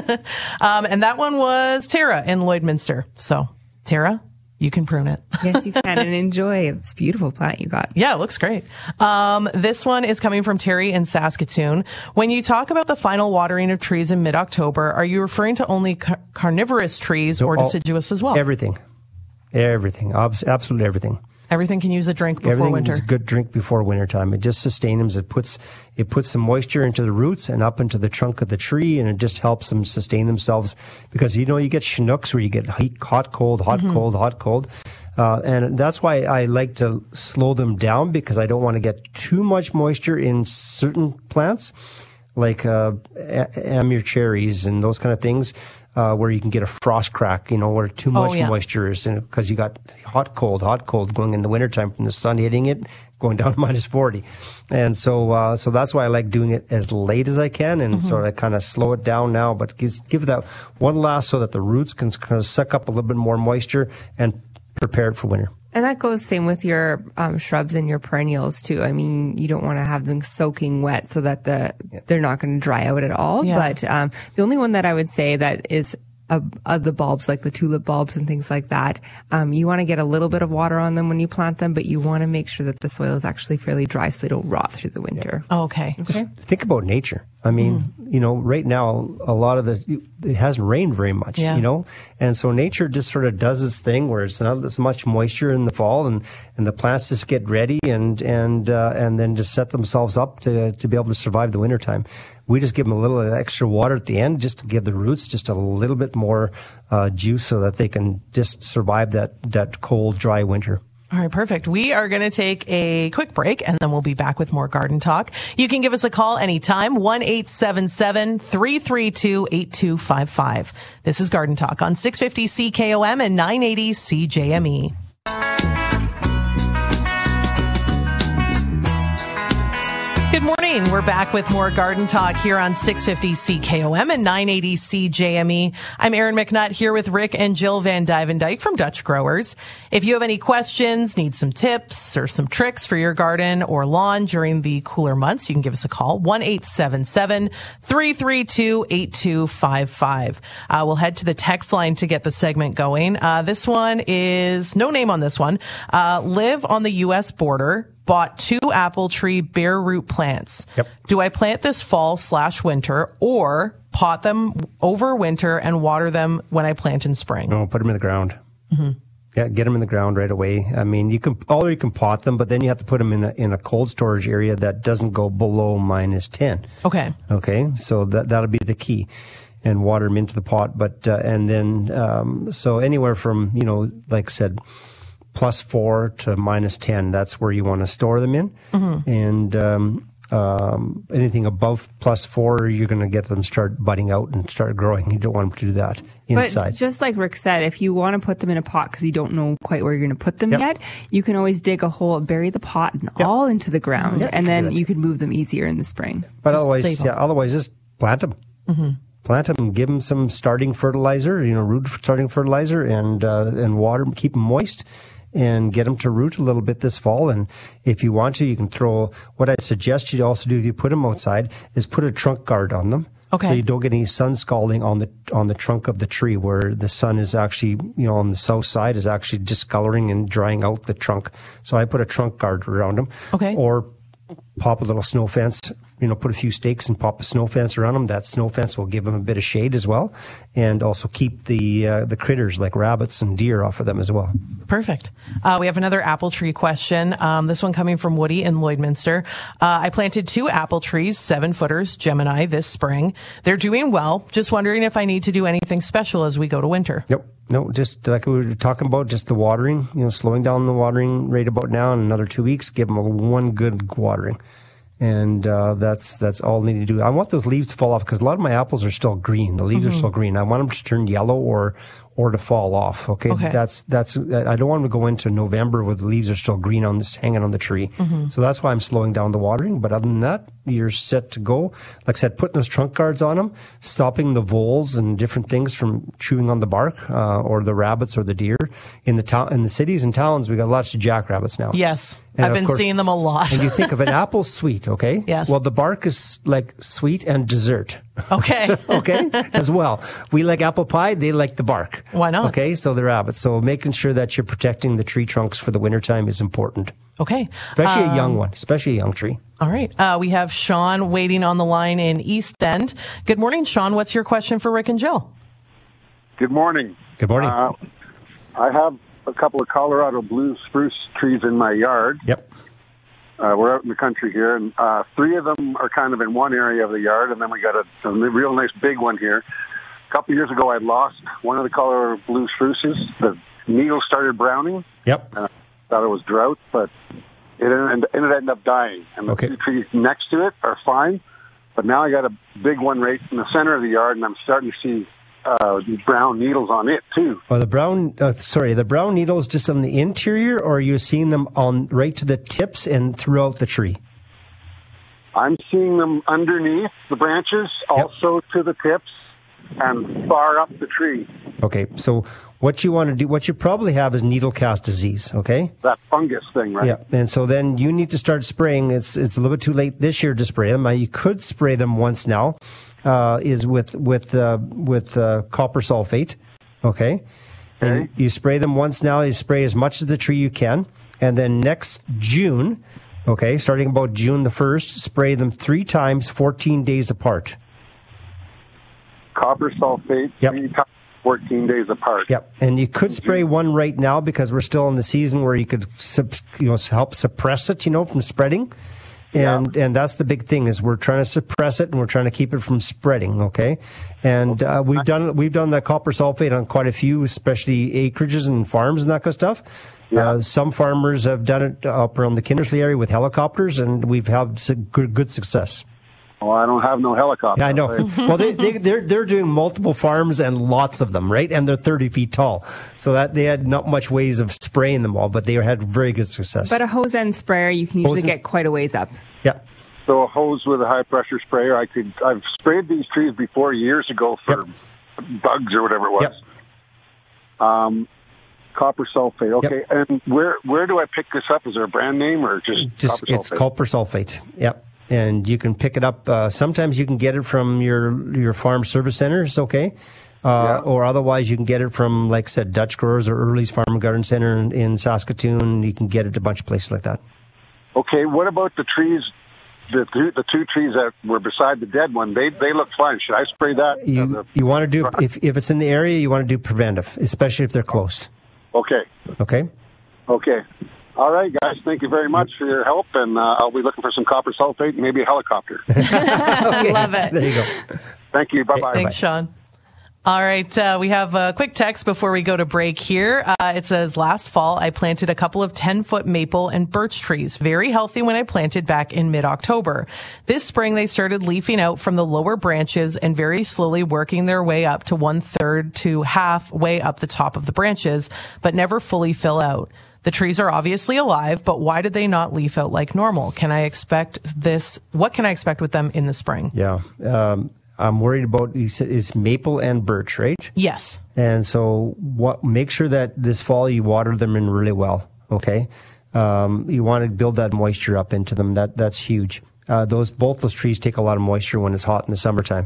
S1: um, and that one was Tara in Lloydminster. So, Tara, you can prune it.
S3: Yes, you can, and enjoy. It's a beautiful plant you got.
S1: Yeah, it looks great. Um, this one is coming from Terry in Saskatoon. When you talk about the final watering of trees in mid-October, are you referring to only car- carnivorous trees or
S2: all-
S1: deciduous as well?
S2: Everything, everything, Abs- absolutely everything.
S1: Everything can use a drink before
S2: Everything
S1: winter.
S2: is a good drink before wintertime. It just sustains them. It puts it puts some moisture into the roots and up into the trunk of the tree, and it just helps them sustain themselves. Because you know you get Chinooks where you get heat, hot, cold, hot, mm-hmm. cold, hot, cold, uh, and that's why I like to slow them down, because I don't want to get too much moisture in certain plants, like uh, Amur cherries and those kind of things. Uh, where you can get a frost crack, you know, where too much
S1: oh, yeah.
S2: moisture is, because you got hot, cold, hot, cold going in the wintertime from the sun hitting it, going down to minus forty. And so, uh, so that's why I like doing it as late as I can, and mm-hmm. sort of kind of slow it down now, but give, give that one last so that the roots can kind of suck up a little bit more moisture and prepare it for winter.
S3: And that goes same with your um, shrubs and your perennials too. I mean, you don't want to have them soaking wet so that the yeah. they're not going to dry out at all.
S1: Yeah.
S3: But um, the only one that I would say that is uh, of the bulbs, like the tulip bulbs and things like that, um, you want to get a little bit of water on them when you plant them, but you want to make sure that the soil is actually fairly dry so they don't rot through the winter.
S1: Yeah. Okay.
S3: Okay.
S2: Think about nature. I mean, mm. you know, right now, a lot of the, it hasn't rained very much,
S1: yeah.
S2: you know, and so nature just sort of does its thing where it's not as much moisture in the fall, and, and the plants just get ready and, and, uh, and then just set themselves up to, to be able to survive the wintertime. We just give them a little extra water at the end just to give the roots just a little bit more, uh, juice so that they can just survive that, that cold, dry winter.
S1: All right, perfect. We are going to take a quick break, and then we'll be back with more garden talk. You can give us a call anytime, one eight seven seven, three three two, eight two five five. This is Garden Talk on six fifty C K O M and nine eighty C J M E. Good morning. We're back with more Garden Talk here on six fifty C K O M and nine eighty C J M E. I'm Erin McNutt here with Rick and Jill Van Dyvendyke from Dutch Growers. If you have any questions, need some tips or some tricks for your garden or lawn during the cooler months, you can give us a call, one eight seven seven, three three two, eight two five five. Uh, we'll head to the text line to get the segment going. Uh, this one is, no name on this one, uh, live on the U S border. Bought two apple tree bare root plants.
S2: Yep.
S1: Do I plant this fall slash winter or pot them over winter and water them when I plant in spring?
S2: No, put them in the ground. Mm-hmm. Yeah, get them in the ground right away. I mean, you can, although you can pot them, but then you have to put them in a, in a cold storage area that doesn't go below minus ten.
S1: Okay.
S2: Okay. So that, that'll be the key. And water them into the pot. But, uh, and then, um, so anywhere from, you know, like I said, plus four to minus ten, that's where you want to store them in. Mm-hmm. And um, um, anything above plus four, you're going to get them start budding out and start growing. You don't want them to do that inside.
S3: But just like Rick said, if you want to put them in a pot because you don't know quite where you're going to put them
S2: Yep.
S3: yet, you can always dig a hole, bury the pot and
S2: Yep.
S3: all into the ground,
S2: Yep.
S3: and then
S2: Good.
S3: you can move them easier in the spring.
S2: But
S1: Just
S2: otherwise,
S1: save 'em.
S2: yeah, otherwise just plant them. Mm-hmm. Plant them, give them some starting fertilizer, you know, root starting fertilizer, and uh, and water, keep them moist, and get them to root a little bit this fall. And if you want to, you can throw, what I suggest you also do if you put them outside is put a trunk guard on them.
S1: Okay.
S2: So you don't get any sun scalding on the on the trunk of the tree where the sun is actually, you know, on the south side is actually discoloring and drying out the trunk. So I put a trunk guard around them.
S1: Okay.
S2: Or pop a little snow fence, you know, put a few stakes and pop a snow fence around them. That snow fence will give them a bit of shade as well, and also keep the uh, the critters like rabbits and deer off of them as well.
S1: Perfect. Uh, we have another apple tree question. Um, this one coming from Woody in Lloydminster. Uh, I planted two apple trees, seven footers, Gemini, this spring. They're doing well. Just wondering if I need to do anything special as we go to winter.
S2: Nope. No, just like we were talking about, just the watering, you know, slowing down the watering rate about now. In another two weeks, give them a one good watering. And uh, that's that's all they need to do. I want those leaves to fall off because a lot of my apples are still green. The leaves mm-hmm. are still green. I want them to turn yellow or or to fall off. Okay,
S1: okay. that's
S2: that's. I don't want them to go into November where the leaves are still green on this hanging on the tree. Mm-hmm. So that's why I'm slowing down the watering. But other than that, you're set to go. Like I said, putting those trunk guards on them, stopping the voles and different things from chewing on the bark, uh, or the rabbits or the deer. In the town, in the cities and towns, we got lots of jackrabbits now.
S1: Yes,
S2: and
S1: I've been
S2: course,
S1: seeing them a lot.
S2: And you think of an apple sweet, okay?
S1: Yes.
S2: Well, the bark is like sweet and dessert.
S1: Okay.
S2: Okay, as well. We like apple pie, they like the bark.
S1: Why not?
S2: Okay, so the rabbits. So making sure that you're protecting the tree trunks for the wintertime is important.
S1: Okay.
S2: Especially
S1: um,
S2: a young one, especially a young tree.
S1: All right. Uh, we have Sean waiting on the line in East End. Good morning, Sean. What's your question for Rick and Jill?
S8: Good morning.
S2: Good morning.
S8: Uh, I have a couple of Colorado blue spruce trees in my yard.
S2: Yep.
S8: Uh, we're out in the country here, and uh, three of them are kind of in one area of the yard, and then we got a, a real nice big one here. A couple of years ago, I lost one of the Colorado blue spruces. The needles started browning.
S2: Yep.
S8: And I thought it was drought, but it ended, it ended up dying. And the
S2: okay.
S8: two trees next to it are fine, but now I got a big one right in the center of the yard, and I'm starting to see uh, brown needles on it too.
S2: Well, the brown, uh, sorry, the brown needles just on the interior, or are you seeing them on right to the tips and throughout the tree?
S8: I'm seeing them underneath the branches, also yep. to the tips, and far up the tree.
S2: Okay, so what you want to do, what you probably have is needle cast disease, okay?
S8: That fungus thing, right?
S2: Yeah, and so then you need to start spraying. It's it's a little bit too late this year to spray them. Uh, you could spray them once now, uh, is with with uh, with uh, copper sulfate, okay? And
S8: okay.
S2: you spray them once now. You spray as much of the tree you can, and then next June, okay, starting about June the first, spray them three times, fourteen days apart.
S8: Copper sulfate,
S2: yep.
S8: three times, fourteen days apart.
S2: Yep, and you could spray one right now because we're still in the season where you could, you know, help suppress it, you know, from spreading. And yeah. and that's the big thing is we're trying to suppress it and we're trying to keep it from spreading. Okay, and uh, we've done we've done the copper sulfate on quite a few, especially acreages and farms and that kind of stuff. Yeah. Uh, some farmers have done it up around the Kindersley area with helicopters, and we've had good, good success.
S8: Well, I don't have no helicopter.
S2: Yeah, I know. Well, they, they, they're they're doing multiple farms and lots of them, right? And they're thirty feet tall, so that they had not much ways of spraying them all, but they had very good success.
S3: But a hose end sprayer, you can usually hose get quite a ways up.
S2: Yeah.
S8: So a hose with a high pressure sprayer, I could. I've sprayed these trees before years ago for yep. bugs or whatever it was.
S2: Yep.
S8: Um, copper sulfate. Okay,
S2: yep.
S8: And where where do I pick this up? Is there a brand name or just,
S2: just
S8: copper sulfate?
S2: It's copper sulfate. Yep. And you can pick it up. Uh, sometimes you can get it from your your farm service centers, okay? Uh, yeah. Or otherwise you can get it from, like I said, Dutch Growers or Early's Farm and Garden Center in, in Saskatoon. You can get it a bunch of places like that.
S8: Okay, what about the trees, the two, the two trees that were beside the dead one? They they look fine. Should I spray that?
S2: You,
S8: uh, the,
S2: you want to do, if, if it's in the area, you want to do preventive, especially if they're close.
S8: Okay.
S2: Okay?
S8: Okay. All right, guys. Thank you very much for your help, and uh, I'll be looking for some copper sulfate and maybe a helicopter.
S3: Okay. Love it.
S2: There you go.
S8: Thank you. Bye-bye.
S1: Thanks, Sean. All right. Uh, we have a quick text before we go to break here. Uh, it says, last fall, I planted a couple of ten-foot maple and birch trees. Very healthy when I planted back in mid-October. This spring, they started leafing out from the lower branches and very slowly working their way up to one-third to halfway up the top of the branches, but never fully fill out. The trees are obviously alive, but why did they not leaf out like normal? Can I expect this? What can I expect with them in the spring?
S2: Yeah. Um, I'm worried about, you said it's maple and birch, right?
S1: Yes.
S2: And so what, make sure that this fall you water them in really well, okay? Um, you want to build that moisture up into them. That That's huge. Uh, those Both those trees take a lot of moisture when it's hot in the summertime.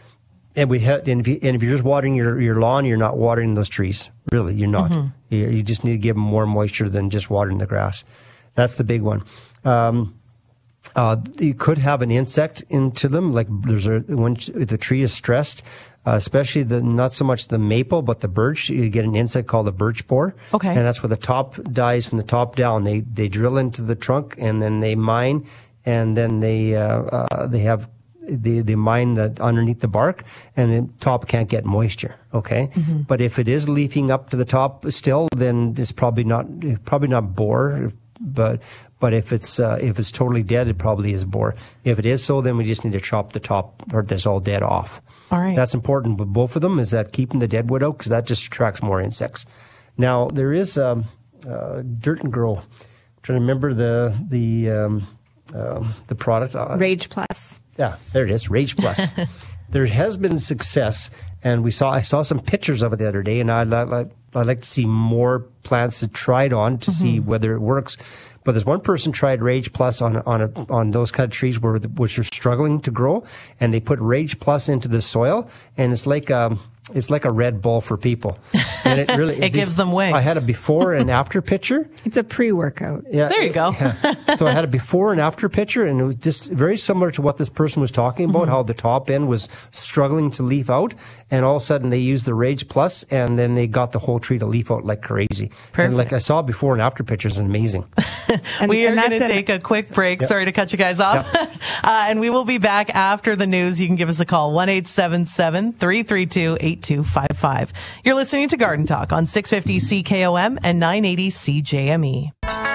S2: And we ha- and, if you, and if you're just watering your, your lawn, you're not watering those trees. Really, you're not. Mm-hmm. You, you just need to give them more moisture than just watering the grass. That's the big one. Um, Uh, you could have an insect into them, like there's a when the tree is stressed, uh, especially the not so much the maple but the birch. You get an insect called a birch borer.
S1: Okay,
S2: and that's where the top dies from the top down. They they drill into the trunk and then they mine, and then they uh, uh, they have they they mine the underneath the bark, and the top can't get moisture. Okay, mm-hmm. But if it is leafing up to the top still, then it's probably not probably not borer. But but if it's uh, if it's totally dead, it probably is borer. If it is so, then we just need to chop the top or this all dead off.
S1: All right.
S2: That's important with both of them, is that keeping the dead wood out, because that just attracts more insects. Now there is um, uh, Dirt and Grow. I'm trying to remember the the um, uh, the product. Uh,
S3: Rage Plus.
S2: Yeah, there it is. Rage Plus. There has been success, and we saw I saw some pictures of it the other day, and I'd, I'd, I'd like to see more plants that tried on to mm-hmm. see whether it works. But there's one person tried Rage Plus on on a, on those kind of trees where which are struggling to grow, and they put Rage Plus into the soil, and it's like um it's like a Red Bull for people. And it really
S1: it
S2: these,
S1: gives them wings.
S2: I had a before and after picture.
S3: It's a pre-workout.
S2: Yeah,
S1: there you go.
S2: Yeah. So I had a before and after picture, and it was just very similar to what this person was talking about. Mm-hmm. How the top end was struggling to leaf out, and all of a sudden they used the Rage Plus, and then they got the whole tree to leaf out like crazy.
S1: Perfect.
S2: And like I saw before and after pictures, and amazing.
S1: and, we are going to take a quick break. Yep. Sorry to cut you guys off. Yep. uh, and we will be back after the news. You can give us a call, one eight seven seven, three three two, eight two five five. You're listening to Garden Talk on six fifty C K O M and nine eighty C J M E.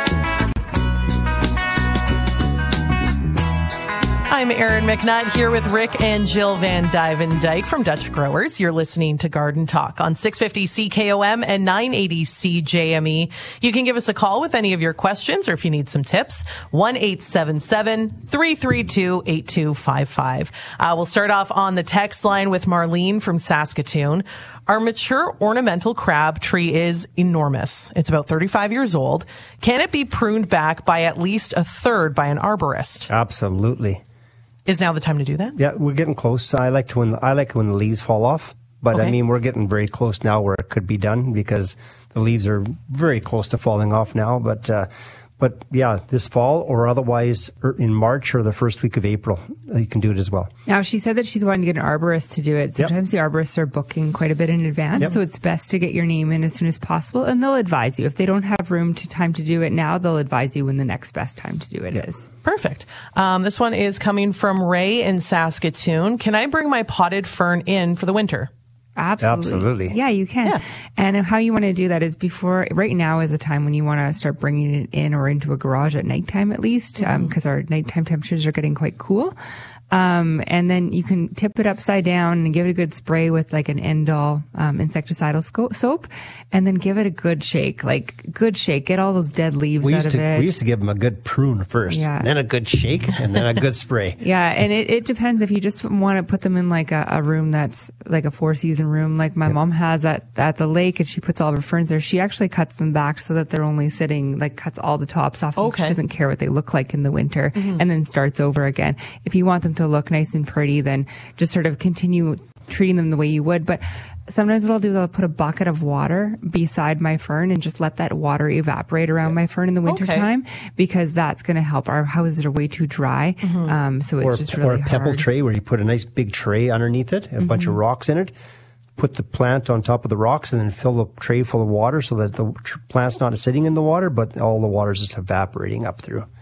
S1: I'm Erin McNutt here with Rick and Jill Van Dyke from Dutch Growers. You're listening to Garden Talk on six fifty C K O M and nine eighty C J M E. You can give us a call with any of your questions, or if you need some tips, one eight seven seven, three three two, eight two five five. Uh, we'll start off on the text line with Marlene from Saskatoon. Our mature ornamental crab tree is enormous. It's about thirty-five years old. Can it be pruned back by at least a third by an arborist?
S2: Absolutely.
S1: Is now the time to do that?
S2: Yeah, we're getting close. I like to when I like when the leaves fall off, but okay. I mean we're getting very close now where it could be done, because the leaves are very close to falling off now. But uh, but yeah, this fall or otherwise in March or the first week of April, you can do it as well.
S3: Now, she said that she's wanting to get an arborist to do it. Sometimes yep. the arborists are booking quite a bit in advance, yep. so it's best to get your name in as soon as possible, and they'll advise you. If they don't have room to time to do it now, they'll advise you when the next best time to do it yep. is.
S1: Perfect. Um, this one is coming from Ray in Saskatoon. Can I bring my potted fern in for the winter?
S3: Absolutely.
S2: Absolutely.
S3: Yeah, you can. Yeah. And how you want to do that is before, right now is the time when you want to start bringing it in or into a garage at nighttime at least, mm-hmm. um, cause our nighttime temperatures are getting quite cool. Um, and then you can tip it upside down and give it a good spray with like an Endol, um, insecticidal sco- soap, and then give it a good shake, like good shake. Get all those dead leaves
S2: we
S3: out
S2: used
S3: of
S2: to,
S3: it.
S2: We used to give them a good prune first,
S3: yeah.
S2: then a good shake, and then a good spray.
S3: Yeah. And it, it depends if you just want to put them in like a, a room that's like a four season room, like my yep. mom has at, at the lake, and she puts all of her ferns there. She actually cuts them back so that they're only sitting, like cuts all the tops off.
S1: Okay.
S3: She doesn't care what they look like in the winter, mm-hmm. and then starts over again. If you want them to look nice and pretty, then just sort of continue treating them the way you would. But sometimes what I'll do is I'll put a bucket of water beside my fern and just let that water evaporate around yeah. my fern in the wintertime, okay. because that's going to help. Our houses are way too dry. Mm-hmm. Um, so it's
S2: or,
S3: just really
S2: Or a pebble
S3: hard.
S2: tray where you put a nice big tray underneath it, a mm-hmm. bunch of rocks in it. Put the plant on top of the rocks and then fill the tray full of water so that the tr- plant's not sitting in the water, but all the water's just evaporating up through.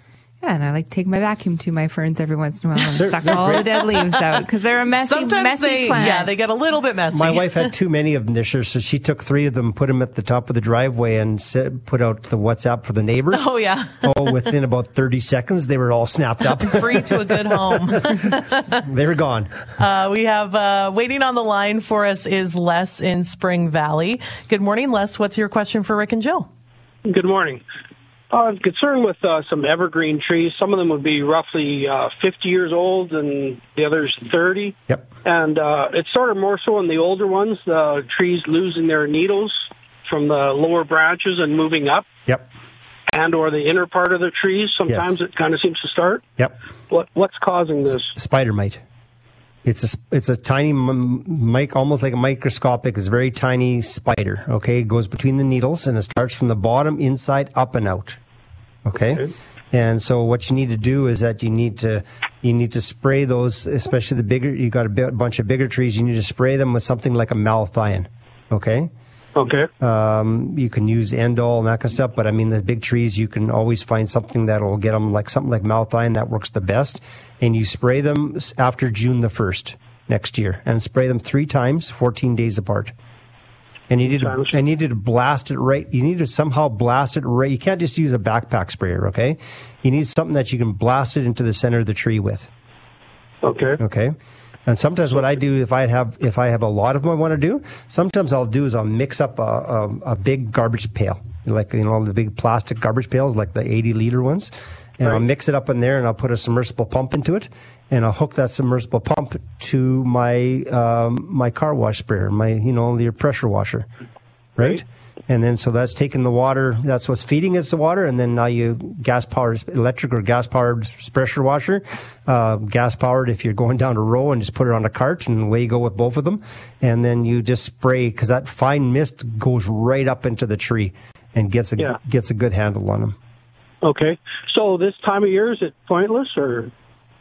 S3: Yeah, and I like to take my vacuum to my ferns every once in a while and suck all the dead leaves out because they're a messy,
S1: Sometimes
S3: messy
S1: they,
S3: plant.
S1: yeah, they get a little bit messy.
S2: My wife had too many of them this year, so she took three of them, put them at the top of the driveway, and set, put out the WhatsApp for the neighbors.
S1: Oh, yeah.
S2: Oh, within about thirty seconds, they were all snapped up.
S1: Free to a good home.
S2: They were gone.
S1: Uh, we have uh, waiting on the line for us is Les in Spring Valley. Good morning, Les. What's your question for Rick and Jill?
S9: Good morning. Uh, I'm concerned with uh, some evergreen trees. Some of them would be roughly uh, fifty years old and the others thirty.
S2: Yep.
S9: And uh, it's sort of more so in the older ones, the trees losing their needles from the lower branches and moving up.
S2: Yep.
S9: And or the inner part of the trees. Sometimes
S2: Yes.
S9: it kind of seems to start.
S2: Yep.
S9: What What's causing this?
S2: Spider mite. It's a, it's a tiny, m- mic, almost like a microscopic, it's a very tiny spider, okay? It goes between the needles, and it starts from the bottom, inside, up and out, okay? okay. And so what you need to do is that you need to, you need to spray those, especially the bigger, you got a b- bunch of bigger trees, you need to spray them with something like a malathion, okay?
S9: Okay.
S2: Um, you can use Endol and that kind of stuff, but I mean, the big trees, you can always find something that'll get them, like something like malathion that works the best. And you spray them after June the first next year, and spray them three times, fourteen days apart. And you need to, and you need to blast it right. You need to somehow blast it right. You can't just use a backpack sprayer, okay? You need something that you can blast it into the center of the tree with.
S9: Okay.
S2: Okay. And sometimes what I do, if I have if I have a lot of them I want to do, sometimes I'll do is I'll mix up a, a, a big garbage pail, like, you know, the big plastic garbage pails, like the eighty liter ones, and right. I'll mix it up in there, and I'll put a submersible pump into it, and I'll hook that submersible pump to my um, my car wash sprayer, my you know your pressure washer, right? right? And then so that's taking the water, that's what's feeding it the water, and then now you gas powered, electric or gas powered pressure washer, uh, gas powered if you're going down a row, and just put it on a cart, and away you go with both of them. And then you just spray, because that fine mist goes right up into the tree and gets a yeah. gets a good handle on them. Okay.
S9: So this time of year, is it pointless, or?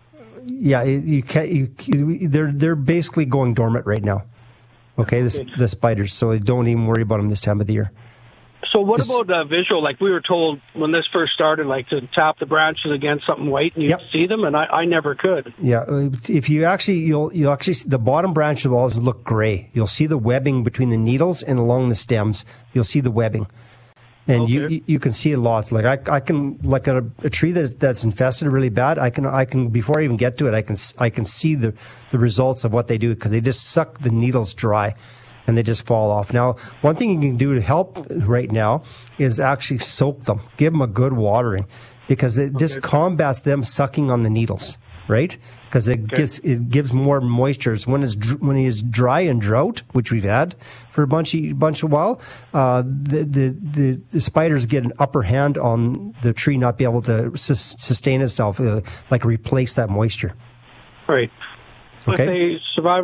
S2: Yeah, you can't. You, you they're they're basically going dormant right now. Okay, the, the spiders, so don't even worry about them this time of the year.
S9: So what Just, about uh, visual? Like we were told when this first started, like to tap the branches against something white and you yep. see them, and I, I never could.
S2: Yeah, if you actually, you'll you'll actually, the bottom branches will always look gray. You'll see the webbing between the needles and along the stems. You'll see the webbing. And okay. you you can see a lot. Like I I can like a, a tree that's that's infested really bad. I can I can before I even get to it, I can I can see the the results of what they do, because they just suck the needles dry, and they just fall off. Now, one thing you can do to help right now is actually soak them, give them a good watering, because it okay. just combats them sucking on the needles. Right, because it okay. gets it gives more moisture. It's when it's when it is dry and drought, which we've had for a bunch of bunch of while, uh, the, the the the spiders get an upper hand on the tree, not be able to su- sustain itself, uh, like replace that moisture.
S9: Right. So
S2: okay.
S9: If they survive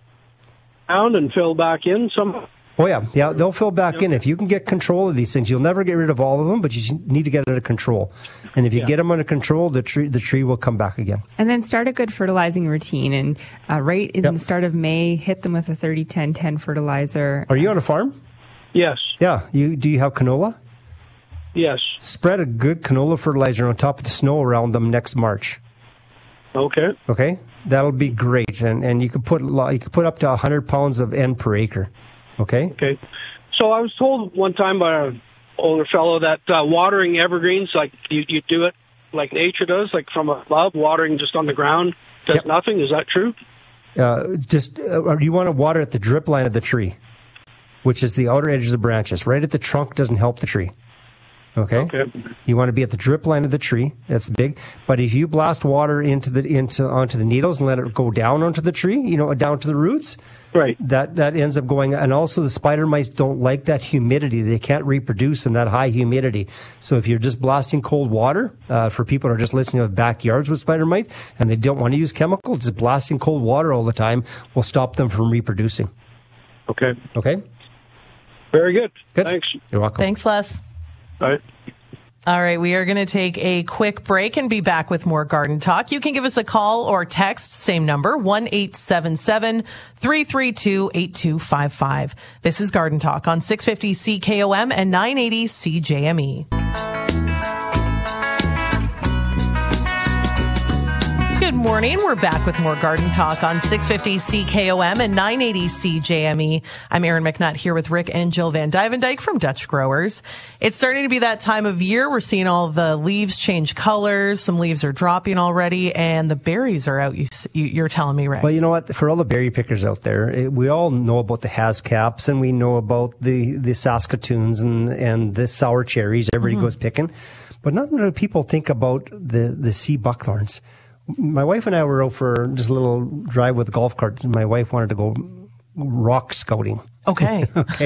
S9: down and fill back in, some.
S2: Oh yeah, yeah, they'll fill back in. If you can get control of these things, you'll never get rid of all of them, but you need to get it under control. And if you yeah. get them under control, the tree the tree will come back again.
S3: And then start a good fertilizing routine. And uh, right in yep. the start of May, hit them with a thirty ten ten fertilizer.
S2: Are you on a farm?
S9: Yes.
S2: Yeah. You do you have canola?
S9: Yes.
S2: Spread a good canola fertilizer on top of the snow around them next March.
S9: Okay.
S2: Okay, that'll be great, and and you could put you could put up to a hundred pounds of N per acre. Okay.
S9: Okay. So I was told one time by an older fellow that uh, watering evergreens, like you, you do it like nature does, like from above, watering just on the ground, does yep. nothing. Is that true?
S2: Uh, just, uh, or you want to water at the drip line of the tree, which is the outer edge of the branches. Right at the trunk doesn't help the tree. Okay.
S9: Okay.
S2: You want to be at the drip line of the tree. That's big. But if you blast water into the into onto the needles and let it go down onto the tree, you know, down to the roots,
S9: right?
S2: That that ends up going. And also, the spider mites don't like that humidity. They can't reproduce in that high humidity. So if you're just blasting cold water, uh, for people who are just listening to backyards with spider mite and they don't want to use chemicals, just blasting cold water all the time will stop them from reproducing.
S9: Okay.
S2: Okay.
S9: Very good.
S2: Good.
S9: Thanks.
S2: You're welcome.
S1: Thanks, Les.
S9: All right.
S1: All right, we are going to take a quick break and be back with more Garden Talk. You can give us a call or text, same number, one eight seven seven, three three two, eight two five five. This is Garden Talk on six fifty C K O M and nine eighty C J M E. morning. We're back with more Garden Talk on six fifty C K O M and nine eighty C J M E. I'm Erin McNutt here with Rick and Jill Van Dyvendyke from Dutch Growers. It's starting to be that time of year. We're seeing all the leaves change colors. Some leaves are dropping already, and the berries are out, you, you're telling me, Rick.
S2: Well, you know what? For all the berry pickers out there, we all know about the Hascaps, and we know about the, the Saskatoons and, and the sour cherries. Everybody mm-hmm. goes picking. But not many people think about the, the sea buckthorns. My wife and I were out for just a little drive with a golf cart. My wife wanted to go rock scouting.
S1: Okay.
S2: okay.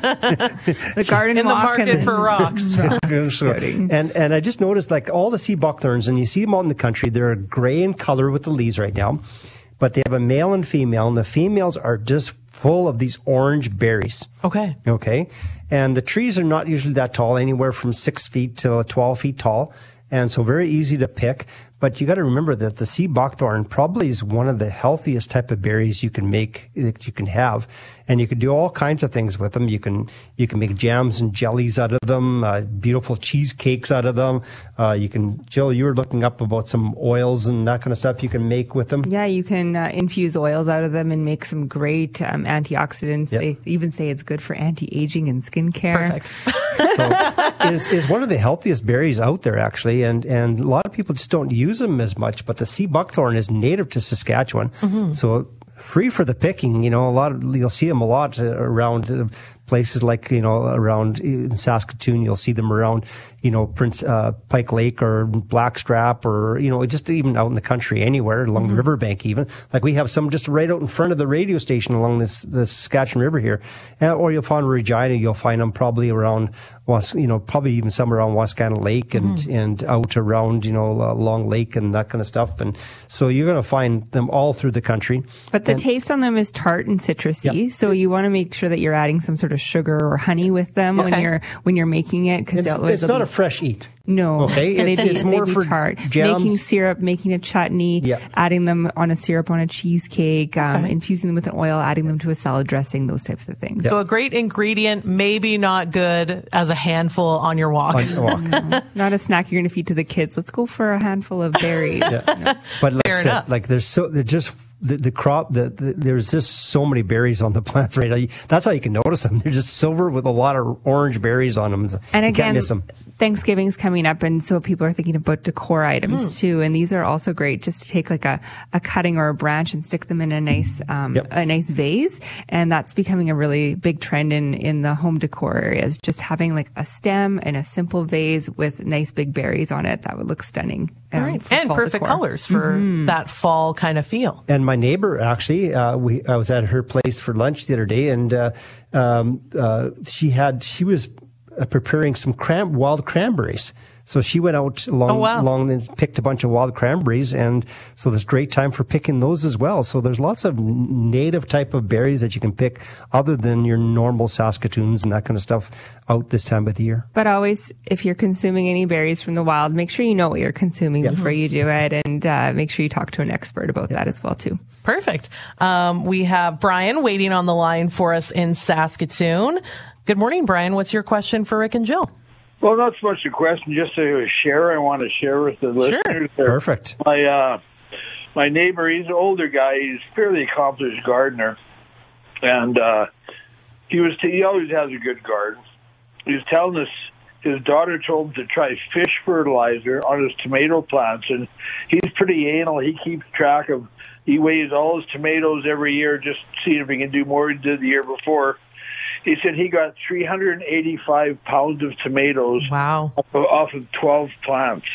S3: The garden
S1: in the market for rocks.
S2: rock and and I just noticed like all the sea buckthorns, and you see them out in the country. They're gray in color with the leaves right now, but they have a male and female, and the females are just full of these orange berries.
S1: Okay.
S2: Okay. And the trees are not usually that tall, anywhere from six feet to twelve feet tall. And so very easy to pick. But you got to remember that the sea buckthorn probably is one of the healthiest type of berries you can make, that you can have. And you can do all kinds of things with them. You can, you can make jams and jellies out of them, uh, beautiful cheesecakes out of them. Uh, you can, Jill, you were looking up about some oils and that kind of stuff you can make with them.
S3: Yeah, you can uh, infuse oils out of them and make some great um, antioxidants. Yep. They even say it's good for anti-aging and skincare.
S1: Perfect.
S2: So is is one of the healthiest berries out there, actually, and and a lot of people just don't use them as much. But the sea buckthorn is native to Saskatchewan, mm-hmm. so free for the picking. You know, a lot of, you'll see them a lot around places like, you know, around in Saskatoon. You'll see them around, you know, Prince uh, Pike Lake or Blackstrap, or, you know, just even out in the country, anywhere along mm-hmm. the riverbank. Even like we have some just right out in front of the radio station along this the Saskatchewan River here, uh, or you'll find Regina. You'll find them probably around, you know, probably even somewhere around Wascana Lake and mm-hmm. and out around, you know, uh, Long Lake and that kind of stuff. And so you're going to find them all through the country.
S3: But the and, taste on them is tart and citrusy, yep. so you want to make sure that you're adding some sort of sugar or honey with them okay. when you're when you're making it, because
S2: it's, it's not be, a fresh eat.
S3: No,
S2: okay, it's,
S3: they,
S2: it's more for
S3: tart.
S2: Jams.
S3: Making syrup, making a chutney, yep. adding them on a syrup on a cheesecake, um, okay. infusing them with an oil, adding them to a salad dressing, those types of things.
S1: Yep. So a great ingredient, maybe not good as a handful on your walk. On your walk.
S3: No, not a snack you're going to feed to the kids. Let's go for a handful of berries.
S2: Yeah. No. But like, Fair enough. like there's so they're just. The, the crop, the, the, there's just so many berries on the plants right now. That's how you can notice them. They're just silver with a lot of orange berries on them.
S3: And
S2: you
S3: again,
S2: can't miss them.
S3: Thanksgiving's coming up, and so people are thinking about decor items mm. too. And these are also great, just to take like a, a cutting or a branch and stick them in a nice um, yep. a nice vase. And that's becoming a really big trend in in the home decor areas. Just having like a stem and a simple vase with nice big berries on it. That would look stunning. Um,
S1: right. And perfect decor. colors for mm-hmm. that fall kind of feel.
S2: And my neighbor actually, uh, we I was at her place for lunch the other day, and uh, um, uh, she had she was. Uh, preparing some cran- wild cranberries. So she went out along,
S1: oh, wow.
S2: along and picked a bunch of wild cranberries. And so there's great time for picking those as well. So there's lots of native type of berries that you can pick other than your normal Saskatoons and that kind of stuff out this time of the year.
S3: But always, if you're consuming any berries from the wild, make sure you know what you're consuming yeah. before you do it. And uh, make sure you talk to an expert about yeah. that as well, too.
S1: Perfect. Um, we have Brian waiting on the line for us in Saskatoon. Good morning, Brian. What's your question for Rick and Jill?
S10: Well, not so much a question, just a share. I want to share with the listeners.
S2: Sure. Perfect.
S10: My uh, my neighbor, he's an older guy. He's a fairly accomplished gardener, and uh, he was t- he always has a good garden. He was telling us his daughter told him to try fish fertilizer on his tomato plants, and he's pretty anal. He keeps track of. He weighs all his tomatoes every year, just seeing if he can do more than he did the year before. He said he got three hundred eighty-five pounds of tomatoes
S1: wow.
S10: off, of, off of twelve plants.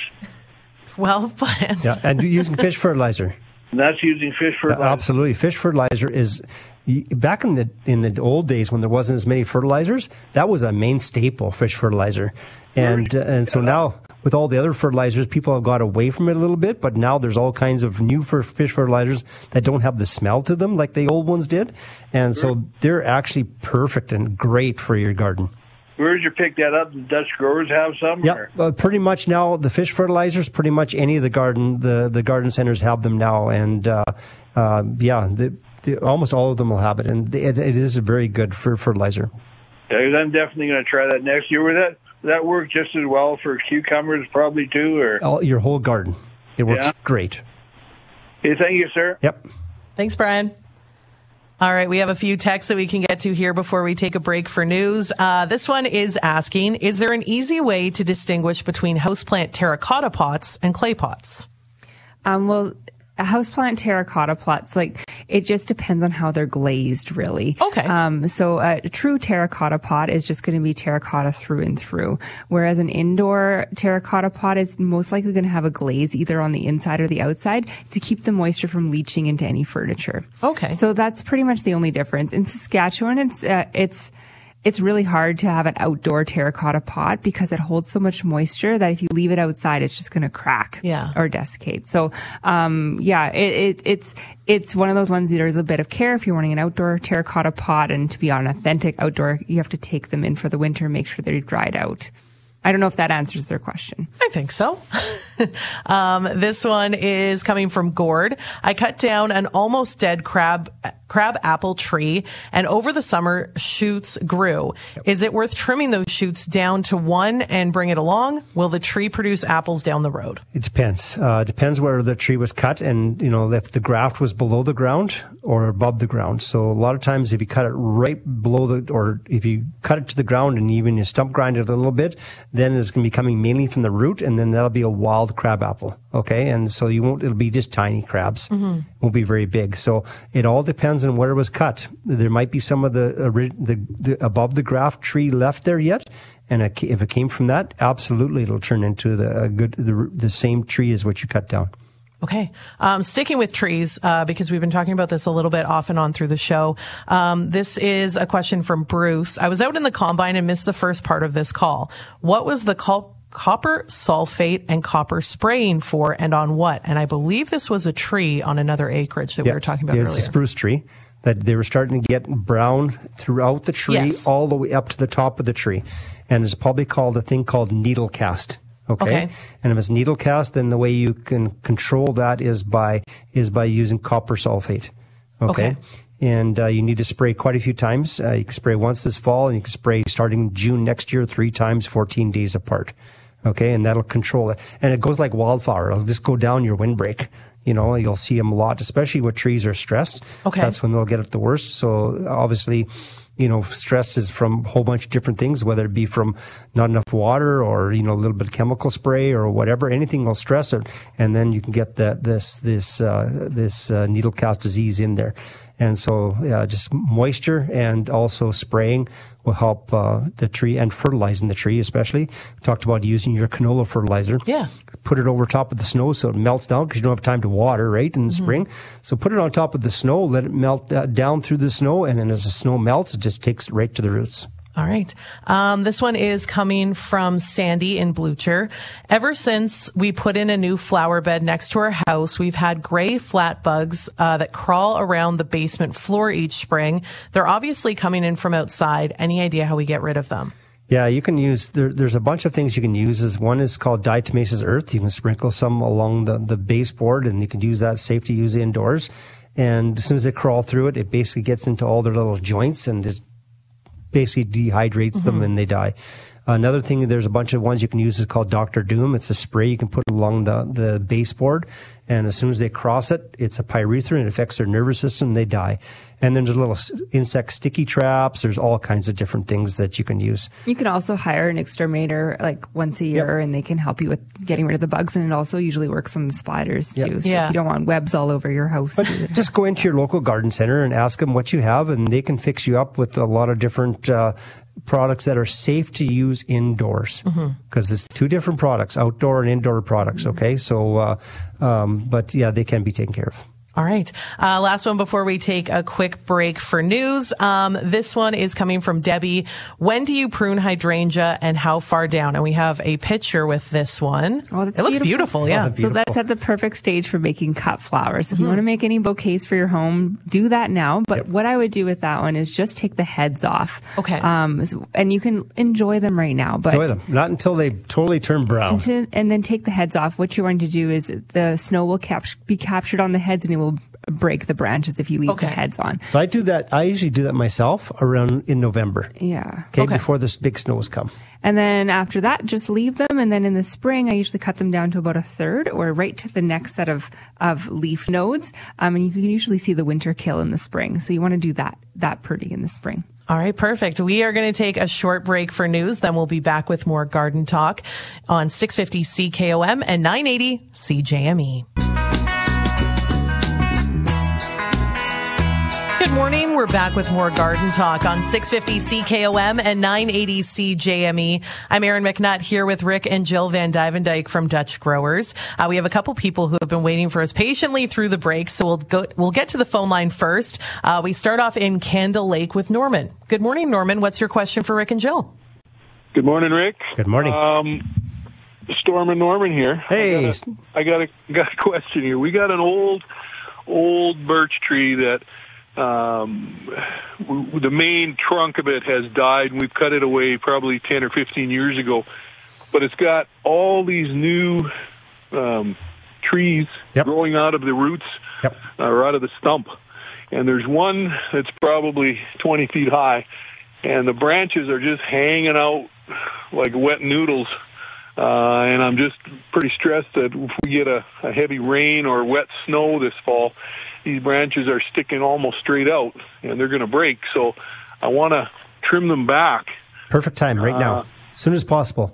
S1: twelve plants?
S2: Yeah, and using fish fertilizer.
S10: And that's using fish fertilizer.
S2: Uh, absolutely. Fish fertilizer is, back in the in the old days when there wasn't as many fertilizers, that was a main staple, fish fertilizer. And uh, and so now, with all the other fertilizers, people have got away from it a little bit, but now there's all kinds of new for fish fertilizers that don't have the smell to them like the old ones did. And so they're actually perfect and great for your garden.
S10: Where did you pick that up? Did Dutch Growers have some?
S2: Yeah, uh, pretty much now the fish fertilizers. Pretty much any of the garden the, the garden centers have them now, and uh, uh, yeah, the, the, almost all of them will have it, and it, it is a very good for fertilizer.
S10: Yeah, I'm definitely going to try that next year. Would that would that work just as well for cucumbers, probably too, or
S2: all, your whole garden? It works
S10: yeah.
S2: great.
S10: Okay, thank you, sir.
S2: Yep.
S1: Thanks, Brian. All right, we have a few texts that we can get to here before we take a break for news. Uh, this one is asking, is there an easy way to distinguish between houseplant terracotta pots and clay pots?
S3: Um, well, a houseplant terracotta pots, like, it just depends on how they're glazed, really.
S1: Okay.
S3: Um, so a true terracotta pot is just going to be terracotta through and through, whereas an indoor terracotta pot is most likely going to have a glaze either on the inside or the outside to keep the moisture from leaching into any furniture.
S1: Okay.
S3: So that's pretty much the only difference. In Saskatchewan, it's uh, it's it's really hard to have an outdoor terracotta pot because it holds so much moisture that if you leave it outside, it's just going to crack
S1: yeah.
S3: or desiccate. So, um, yeah, it, it, it's, it's one of those ones that there's a bit of care if you're wanting an outdoor terracotta pot, and to be on an authentic outdoor, you have to take them in for the winter, make sure they're dried out. I don't know if that answers their question.
S1: I think so. um, this one is coming from Gord. I cut down an almost dead crab crab apple tree, and over the summer, shoots grew. Yep. Is it worth trimming those shoots down to one and bring it along? Will the tree produce apples down the road?
S2: It depends. Uh, depends where the tree was cut, and you know if the graft was below the ground or above the ground. So a lot of times, if you cut it right below the, or if you cut it to the ground and even you stump grind it a little bit, then it's going to be coming mainly from the root, and then that'll be a wild crab apple. Okay, and so you won't. It'll be just tiny crabs. Mm-hmm. It won't be very big. So it all depends on where it was cut. There might be some of the the, the above the graft tree left there yet, and if it came from that, absolutely, it'll turn into the a good the, the same tree as what you cut down.
S1: Okay. Um, sticking with trees, uh, because we've been talking about this a little bit off and on through the show. Um, this is a question from Bruce. I was out in the combine and missed the first part of this call. What was the call? Copper sulfate and copper spraying for, and on what? And I believe this was a tree on another acreage that
S2: yeah.
S1: we were talking about
S2: yeah,
S1: earlier.
S2: It's a spruce tree that they were starting to get brown throughout the tree,
S1: yes.
S2: all the way up to the top of the tree. And it's probably called a thing called needle cast. Okay?
S1: okay.
S2: And if it's needle cast, then the way you can control that is by, is by using copper sulfate. Okay. okay. And uh, you need to spray quite a few times. Uh, you can spray once this fall, and you can spray starting June next year three times, fourteen days apart. Okay, and that'll control it. And it goes like wildfire. It'll just go down your windbreak. You know, you'll see them a lot, especially when trees are stressed.
S1: Okay.
S2: That's when they'll get it the worst. So obviously, you know, stress is from a whole bunch of different things, whether it be from not enough water or, you know, a little bit of chemical spray or whatever. Anything will stress it. And then you can get that, this, this, uh, this, uh, needle cast disease in there. And so, yeah, just moisture and also spraying will help uh, the tree, and fertilizing the tree especially. We talked about using your canola fertilizer.
S1: Yeah.
S2: Put it over top of the snow so it melts down, because you don't have time to water, right, in the mm-hmm. spring. So put it on top of the snow, let it melt uh, down through the snow, and then as the snow melts, it just takes it right to the roots.
S1: All right. Um, this one is coming from Sandy in Blucher. Ever since we put in a new flower bed next to our house, we've had gray flat bugs uh, that crawl around the basement floor each spring. They're obviously coming in from outside. Any idea how we get rid of them?
S2: Yeah, you can use, there, there's a bunch of things you can use. Is One is called diatomaceous earth. You can sprinkle some along the, the baseboard, and you can use that safe to use indoors. And as soon as they crawl through it, it basically gets into all their little joints and just basically dehydrates mm-hmm. them, and they die. Another thing, there's a bunch of ones you can use is called Doctor Doom. It's a spray you can put along the, the baseboard, and as soon as they cross it, it's a pyrethrin. It affects their nervous system, and they die. And then there's little insect sticky traps. There's all kinds of different things that you can use.
S3: You can also hire an exterminator like once a year, yep. and they can help you with getting rid of the bugs. And it also usually works on the spiders too.
S2: Yep.
S3: So
S1: yeah.
S3: you don't want webs all over your house.
S2: But just go into your local garden center and ask them what you have, and they can fix you up with a lot of different uh, products that are safe to use indoors, because mm-hmm. it's two different products, outdoor and indoor products. Mm-hmm. Okay. So, uh, um, but yeah, they can be taken care of.
S1: All right. Uh, last one before we take a quick break for news. Um, this one is coming from Debbie. When do you prune hydrangea, and how far down? And we have a picture with this one.
S3: Oh, that's
S1: it looks beautiful.
S3: beautiful.
S1: Yeah.
S2: Oh, beautiful.
S3: So that's at the perfect stage for making cut flowers. So if
S1: mm-hmm.
S3: you want to make any bouquets for your home, do that now. But
S2: yep.
S3: what I would do with that one is just take the heads off.
S1: Okay.
S3: Um, and you can enjoy them right now. But
S2: enjoy them. Not until they totally turn brown.
S3: Until, and then take the heads off. What you're going to do is the snow will cap- be captured on the heads, and it will break the branches if you leave
S1: Okay.
S3: the heads on.
S2: So I do that. I usually do that myself around in November.
S3: Yeah.
S2: Okay,
S1: Okay.
S2: before the big snows come.
S3: And then after that, just leave them. And then in the spring, I usually cut them down to about a third or right to the next set of, of leaf nodes. Um, and you can usually see the winter kill in the spring. So you want to do that, that pretty in the spring.
S1: All right, perfect. We are going to take a short break for news. Then we'll be back with more garden talk on six fifty C K O M and nine eighty C J M E. Good morning. We're back with more garden talk on six fifty C K O M and nine eighty C J M E. I'm Erin McNutt here with Rick and Jill Van Dyvendyke from Dutch Growers. Uh, we have a couple people who have been waiting for us patiently through the break, so we'll go. We'll get to the phone line first. Uh, we start off in Candle Lake with Norman. Good morning, Norman. What's your question for Rick and Jill?
S11: Good morning, Rick.
S2: Good morning.
S11: Um, Storm and Norman here.
S2: Hey.
S11: I got a, I got a got a question here. We got an old old birch tree that. Um, w- the main trunk of it has died, and we've cut it away probably ten or fifteen years ago. But it's got all these new um, trees
S2: Yep.
S11: growing out of the roots
S2: Yep.
S11: uh, or out of the stump. And there's one that's probably twenty feet high, and the branches are just hanging out like wet noodles. Uh, and I'm just pretty stressed that if we get a, a heavy rain or wet snow this fall, these branches are sticking almost straight out, and they're going to break. So I want to trim them back.
S2: Perfect time right now,
S11: Uh,
S2: as soon as possible.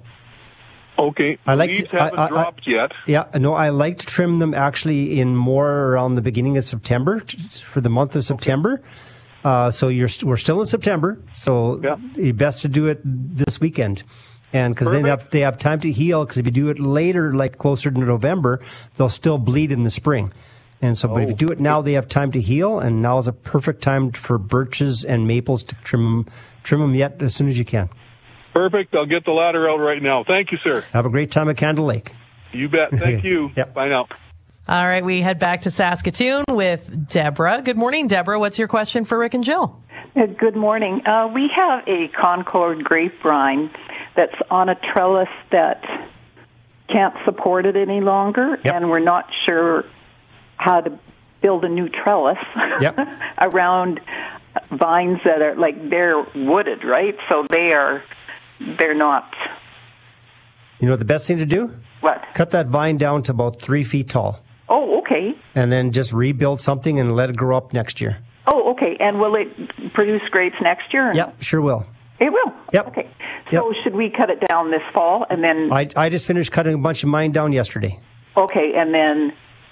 S11: Okay.
S2: I like
S11: Leaves
S2: to- I-
S11: haven't
S2: I- I-
S11: dropped yet.
S2: Yeah, no, I like to trim them actually in more around the beginning of September for the month of September. Uh, so you're st- we're still in September, so
S11: Yeah.
S2: it's best to do it this weekend. And because they
S11: Perfect.
S2: have they have time to heal. Because if you do it later, like closer to November, they'll still bleed in the spring. And so, but if you do it now, they have time to heal, and now is a perfect time for birches and maples to trim them, trim them yet as soon as you can.
S11: Perfect. I'll get the ladder out right now. Thank you, sir.
S2: Have a great time at Candle Lake.
S11: You bet. Thank you.
S2: Yep.
S11: Bye now.
S1: All right, we head back to Saskatoon with Deborah. Good morning, Deborah. What's your question for Rick and Jill?
S12: Uh, Good morning. Uh, we have a Concord grapevine that's on a trellis that can't support it any longer,
S2: Yep.
S12: and we're not sure how to build a new trellis
S2: Yep.
S12: around vines that are like they're wooded, right? So they are, they're not.
S2: You know what the best thing to do?
S12: What?
S2: Cut that vine down to about three feet tall,
S12: Oh, okay.
S2: and then just rebuild something and let it grow up next year.
S12: Oh, okay. And will it produce grapes next year?
S2: Yep, sure will.
S12: It will?
S2: Yep.
S12: Okay. So should we cut it down this fall and then...
S2: I, I just finished cutting a bunch of mine down yesterday.
S12: Okay, and then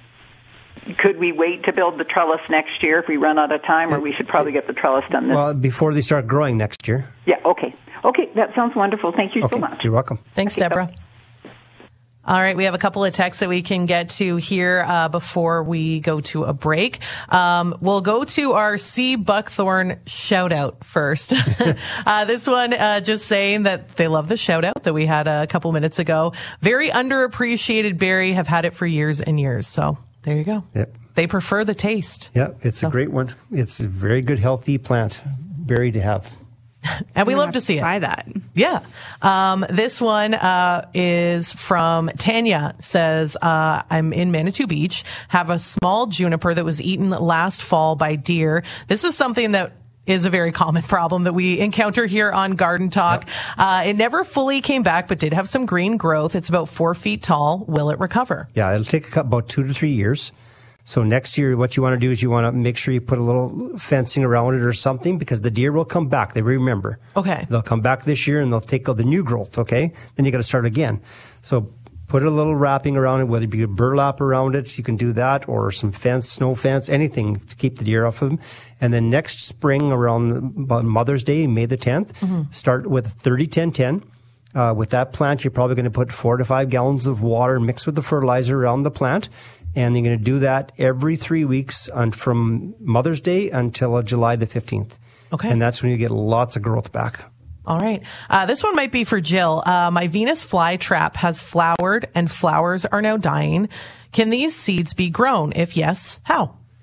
S12: could we wait to build the trellis next year if we run out of time, or we should probably get the trellis done this
S2: Well, before they start growing next year.
S12: Yeah, okay. Okay, that sounds wonderful. Thank you
S2: Okay,
S12: so much.
S2: you're welcome.
S1: Thanks, Deborah. All right, we have a couple of texts that we can get to here uh, before we go to a break. Um, we'll go to our C. Buckthorn shout out first. uh, this one uh, just saying that they love the shout out that we had a couple minutes ago. Very underappreciated berry, have had it for years and years. So there you go.
S2: Yep.
S1: They prefer the taste.
S2: Yeah, it's a great one. It's a very good, healthy plant, berry to have.
S1: And we love to see it.
S3: Try that.
S1: Yeah. Um, this one uh, is from Tanya. Says, uh, I'm in Manitou Beach, have a small juniper that was eaten last fall by deer. This is something that is a very common problem that we encounter here on Garden Talk. Yep. Uh, it never fully came back, but did have some green growth. It's about four feet tall. Will it recover?
S2: Yeah, it'll take about two to three years. So next year, what you want to do is you want to make sure you put a little fencing around it or something, because the deer will come back. They remember.
S1: Okay.
S2: They'll come back this year and they'll take all the new growth. Okay. Then you got to start again. So put a little wrapping around it, whether it be a burlap around it, you can do that, or some fence, snow fence, anything to keep the deer off of them. And then next spring, around about Mother's Day, May the tenth, mm-hmm. start with thirty ten ten. Uh, with that plant, you're probably going to put four to five gallons of water mixed with the fertilizer around the plant. And you're going to do that every three weeks on, from Mother's Day until uh, July the fifteenth.
S1: Okay.
S2: And that's when you get lots of growth back.
S1: All right. Uh, this one might be for Jill. Uh, my Venus flytrap has flowered and flowers are now dying. Can these seeds be grown? If yes, how?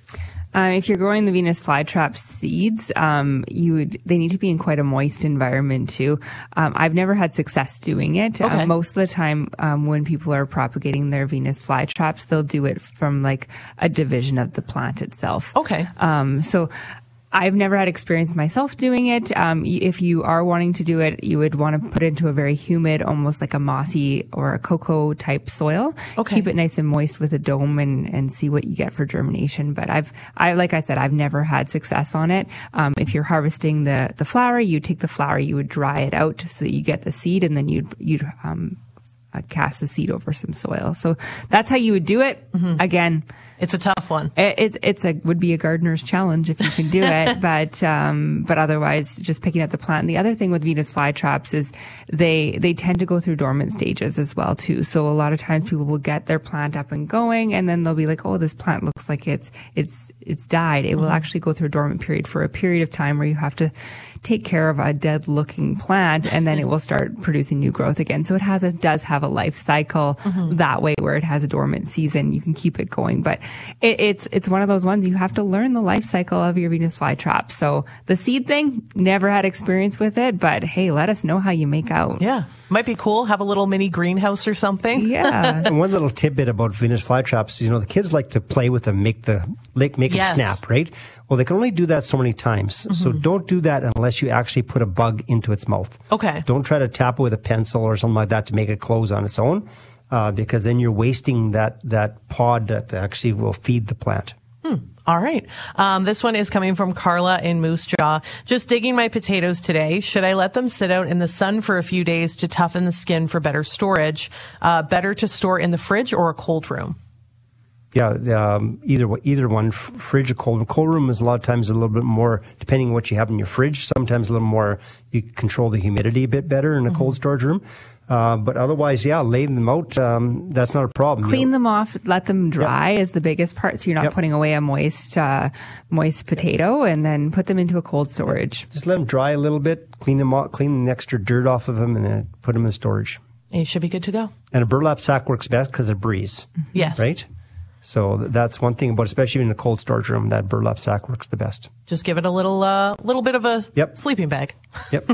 S3: Uh, if you're growing the Venus flytrap seeds, um, you would, they need to be in quite a moist environment too. Um, I've never had success doing it.
S1: Okay.
S3: Uh, most of the time, um, when people are propagating their Venus flytraps, they'll do it from like a division of the plant itself.
S1: Okay.
S3: Um, so I've never had experience myself doing it. Um, y- if you are wanting to do it, you would want to put it into a very humid, almost like a mossy or a cocoa type soil.
S1: Okay.
S3: Keep it nice and moist with a dome and, and see what you get for germination. But I've, I, like I said, I've never had success on it. Um, if you're harvesting the, the flower, you take the flower, you would dry it out so that you get the seed, and then you'd, you'd, um, uh, cast the seed over some soil. So that's how you would do it. Mm-hmm. Again,
S1: it's a tough one.
S3: It, it's it's a would be a gardener's challenge if you can do it, but um, but otherwise, just picking up the plant. And the other thing with Venus flytraps is they they tend to go through dormant stages as well too. So a lot of times people will get their plant up and going, and then they'll be like, "Oh, this plant looks like it's it's it's died." It mm-hmm. will actually go through a dormant period for a period of time where you have to take care of a dead-looking plant, and then it will start producing new growth again. So it has a does have a life cycle mm-hmm. that way, where it has a dormant season. You can keep it going, but It, it's it's one of those ones you have to learn the life cycle of your Venus flytrap. So the seed thing, never had experience with it, but hey, let us know how you make out.
S1: Yeah, might be cool. Have a little mini greenhouse or something.
S3: Yeah.
S2: And one little tidbit about Venus flytraps, you know, the kids like to play with them, make the make, make
S1: yes.
S2: it snap, right? Well, they can only do that so many times. Mm-hmm. So don't do that unless you actually put a bug into its mouth.
S1: Okay.
S2: Don't try to tap it with a pencil or something like that to make it close on its own. Uh, because then you're wasting that, that pod that actually will feed the plant.
S1: Hmm. All right. Um, this one is coming from Carla in Moose Jaw. Just digging my potatoes today. Should I let them sit out in the sun for a few days to toughen the skin for better storage? Uh, better to store in the fridge or a cold room?
S2: Yeah, um, either either one, fridge or cold room. Cold room is a lot of times a little bit more, depending on what you have in your fridge, sometimes a little more, you control the humidity a bit better in a mm-hmm. cold storage room. Uh, but otherwise, yeah, lay them out. Um, that's not a problem.
S3: Clean
S2: you know.
S3: them off, let them dry
S2: yep.
S3: is the biggest part. So you're not
S2: yep.
S3: putting away a moist, uh, moist potato, and then put them into a cold storage.
S2: Just let them dry a little bit, clean them off, clean the extra dirt off of them, and then put them in storage.
S1: And you should be good to go.
S2: And a burlap sack works best because of breeze.
S1: Yes.
S2: Right? So that's one thing about, especially in a cold storage room, that burlap sack works the best.
S1: Just give it a little, uh, little bit of a
S2: yep.
S1: sleeping bag.
S2: Yep.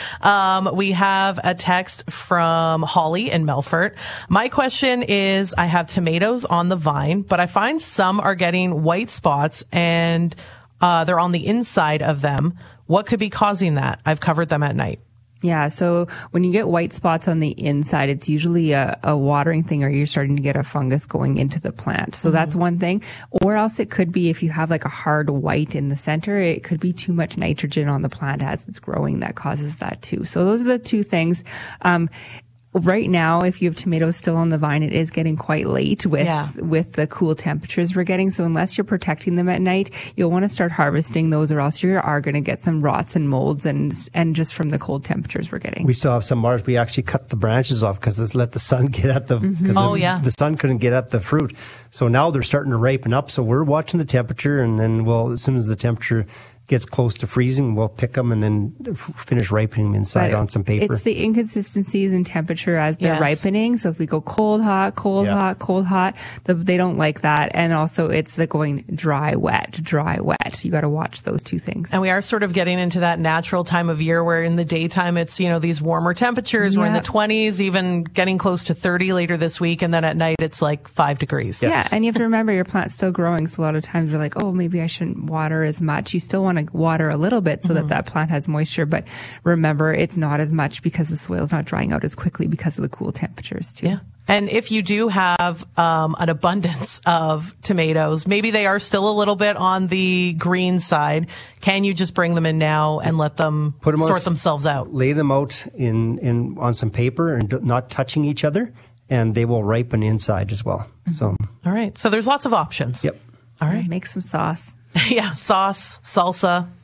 S1: um, we have a text from Holly in Melfort. My question is, I have tomatoes on the vine, but I find some are getting white spots and, uh, they're on the inside of them. What could be causing that? I've covered them at night.
S3: Yeah. So when you get white spots on the inside, it's usually a, a watering thing, or you're starting to get a fungus going into the plant. So mm-hmm. that's one thing. Or else it could be, if you have like a hard white in the center, it could be too much nitrogen on the plant as it's growing that causes that too. So those are the two things. Um, Right now, if you have tomatoes still on the vine, it is getting quite late with
S1: yeah.
S3: with the cool temperatures we're getting. So unless you're protecting them at night, you'll want to start harvesting those, or else you are going to get some rots and molds, and and just from the cold temperatures we're getting.
S2: We still have some Mars. We actually cut the branches off because let's let the sun get at the.
S1: Mm-hmm. Oh
S2: the,
S1: yeah.
S2: The sun couldn't get at the fruit, so now they're starting to ripen up. So we're watching the temperature, and then we'll, as soon as the temperature gets close to freezing, we'll pick them and then f- finish ripening them inside
S3: but
S2: on some paper.
S3: It's the inconsistencies in temperature as they're
S1: yes.
S3: ripening. So if we go cold, hot, cold,
S2: yeah.
S3: hot, cold, hot, the, they don't like that. And also it's the going dry, wet, dry, wet. You got to watch those two things.
S1: And we are sort of getting into that natural time of year where in the daytime it's, you know, these warmer temperatures.
S3: Yeah.
S1: We're in the twenties, even getting close to thirty later this week. And then at night it's like five degrees.
S3: Yes. Yeah. And you have to remember your plant's still growing. So a lot of times we're like, oh, maybe I shouldn't water as much. You still want to water a little bit so mm-hmm. that that plant has moisture. But remember, it's not as much because the soil's not drying out as quickly because of the cool temperatures too.
S1: Yeah. And if you do have um, an abundance of tomatoes, maybe they are still a little bit on the green side, can you just bring them in now and let them,
S2: Put them
S1: sort
S2: on,
S1: themselves out?
S2: Lay them out in, in on some paper and not touching each other, and they will ripen inside as well. Mm-hmm. So,
S1: all right. So there's lots of options.
S2: Yep.
S1: All right.
S3: Make some sauce.
S1: Yeah. Sauce, salsa.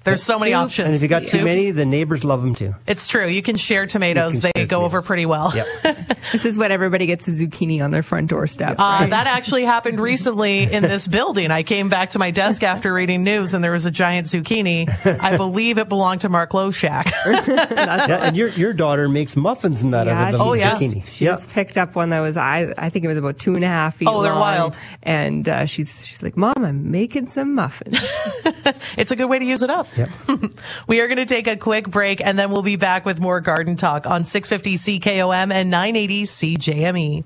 S1: There's so many
S3: Soup.
S1: options.
S2: And if you got too
S1: Soups.
S2: many, the neighbors love them too.
S1: It's true. You can share tomatoes.
S2: You can
S1: They
S2: share
S1: go
S2: tomatoes.
S1: over pretty well.
S2: Yep.
S3: This is what everybody gets a zucchini on their front doorstep.
S1: Uh,
S3: right?
S1: that actually happened recently in this building. I came back to my desk after reading news, and there was a giant zucchini. I believe it belonged to Mark Loshak.
S2: Yeah, and your your daughter makes muffins in that
S3: Yeah,
S2: out of the
S1: Oh, yeah.
S2: zucchini.
S3: She
S2: Yeah.
S3: just picked up one that was I I think it was about two and a half feet
S1: Oh, they're
S3: long.
S1: wild.
S3: And uh, she's she's like, Mom, I'm making some muffins.
S1: It's a good way to use it up.
S2: Yep.
S1: We are going to take a quick break, and then we'll be back with more Garden Talk on six fifty C K O M and nine eighty C J M E.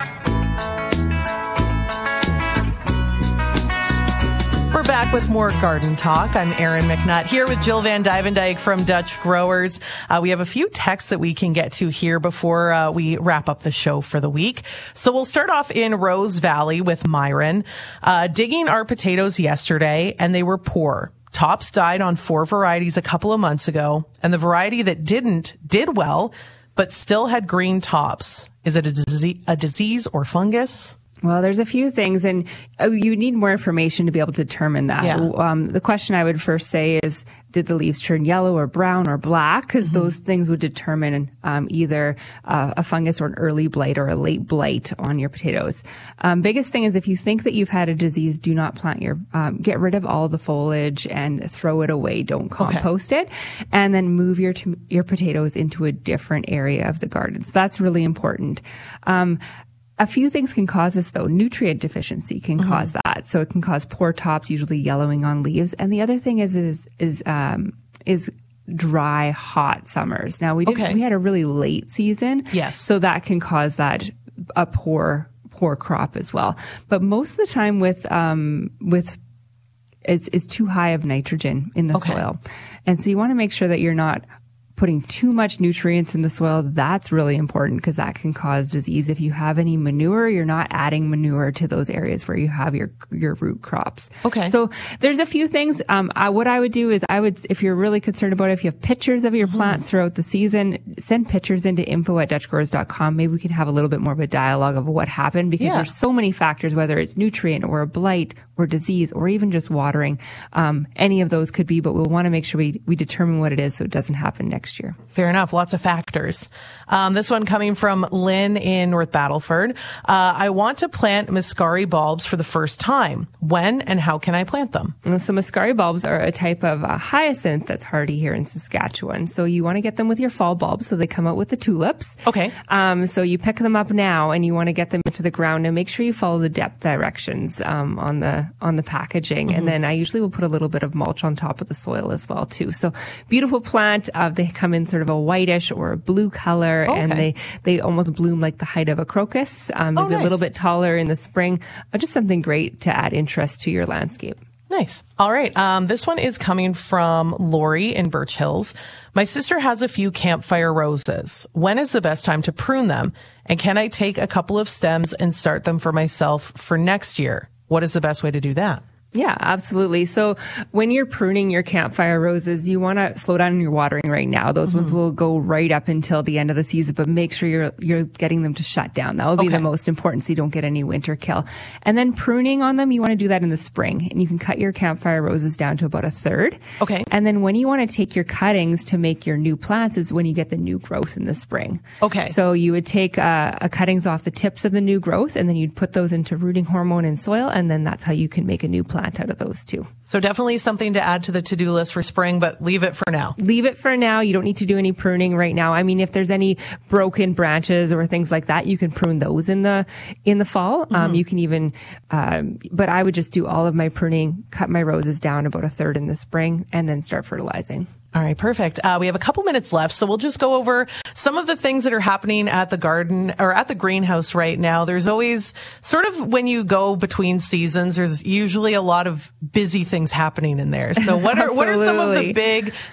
S1: We're back with more Garden Talk. I'm Erin McNutt here with Jill Van Dyvendyke from Dutch Growers. Uh, we have a few texts that we can get to here before uh, we wrap up the show for the week. So we'll start off in Rose Valley with Myron. Uh, digging our potatoes yesterday, and they were poor. Tops died on four varieties a couple of months ago, and the variety that didn't did well, but still had green tops. Is it a disease, a disease or fungus?
S3: Well, there's a few things, and uh, you need more information to be able to determine that.
S1: Yeah.
S3: Um, the question I would first say is, did the leaves turn yellow or brown or black? Because mm-hmm. those things would determine um, either uh, a fungus or an early blight or a late blight on your potatoes. Um, biggest thing is if you think that you've had a disease, do not plant your, um, get rid of all the foliage and throw it away. Don't compost okay. it, and then move your t- your potatoes into a different area of the garden. So that's really important. Um, A few things can cause this, though. Nutrient deficiency can mm-hmm. cause that. So it can cause poor tops, usually yellowing on leaves. And the other thing is, is, is, um, is dry, hot summers. Now we did,
S1: okay.
S3: we had a really late season.
S1: Yes.
S3: So that can cause that, a poor, poor crop as well. But most of the time with, um, with, it's, it's too high of nitrogen in the
S1: okay.
S3: soil. And so you want to make sure that you're not putting too much nutrients in the soil. That's really important because that can cause disease. If you have any manure, you're not adding manure to those areas where you have your your root crops.
S1: Okay.
S3: So there's a few things. Um, I, what I would do is I would, if you're really concerned about it, if you have pictures of your mm-hmm. plants throughout the season, send pictures into info at dutch growers dot com. Maybe we can have a little bit more of a dialogue of what happened because yeah. there's so many factors, whether it's nutrient or a blight or disease or even just watering. Um, any of those could be, but we'll want to make sure we, we determine what it is so it doesn't happen next year.
S1: Fair enough. Lots of factors. Um, this one coming from Lynn in North Battleford. Uh, I want to plant Muscari bulbs for the first time. When and how can I plant them?
S3: So Muscari bulbs are a type of uh, hyacinth that's hardy here in Saskatchewan. So you want to get them with your fall bulbs. So they come out with the tulips.
S1: Okay.
S3: Um, so you pick them up now and you want to get them into the ground and make sure you follow the depth directions um, on the on the packaging. Mm-hmm. And then I usually will put a little bit of mulch on top of the soil as well too. So beautiful plant. Uh, they come in sort of a whitish or a blue color, okay. and they they almost bloom like the height of a crocus. Um, maybe oh, nice. a little bit taller in the spring. Uh, just something great to add interest to your landscape.
S1: Nice. All right. Um, this one is coming from Lori in Birch Hills. My sister has a few campfire roses. When is the best time to prune them? And can I take a couple of stems and start them for myself for next year? What is the best way to do that?
S3: Yeah, absolutely. So when you're pruning your campfire roses, you want to slow down your watering right now. Those mm-hmm. ones will go right up until the end of the season, but make sure you're you're getting them to shut down. That will be okay. the most important so you don't get any winter kill. And then pruning on them, you want to do that in the spring. And you can cut your campfire roses down to about a third.
S1: Okay.
S3: And then when you want to take your cuttings to make your new plants is when you get the new growth in the spring.
S1: Okay.
S3: So you would take uh, a cuttings off the tips of the new growth and then you'd put those into rooting hormone and soil. And then that's how you can make a new plant out of those two.
S1: So definitely something to add to the to-do list for spring, but leave it for now.
S3: Leave it for now. You don't need to do any pruning right now. I mean, if there's any broken branches or things like that, you can prune those in the in the fall. Mm-hmm. Um, you can even, um, but I would just do all of my pruning, cut my roses down about a third in the spring, and then start fertilizing.
S1: All right, perfect. Uh, we have a couple minutes left, so we'll just go over some of the things that are happening at the garden or at the greenhouse right now. There's always sort of when you go between seasons, there's usually a lot of busy things happening in there. So what are what are some of the big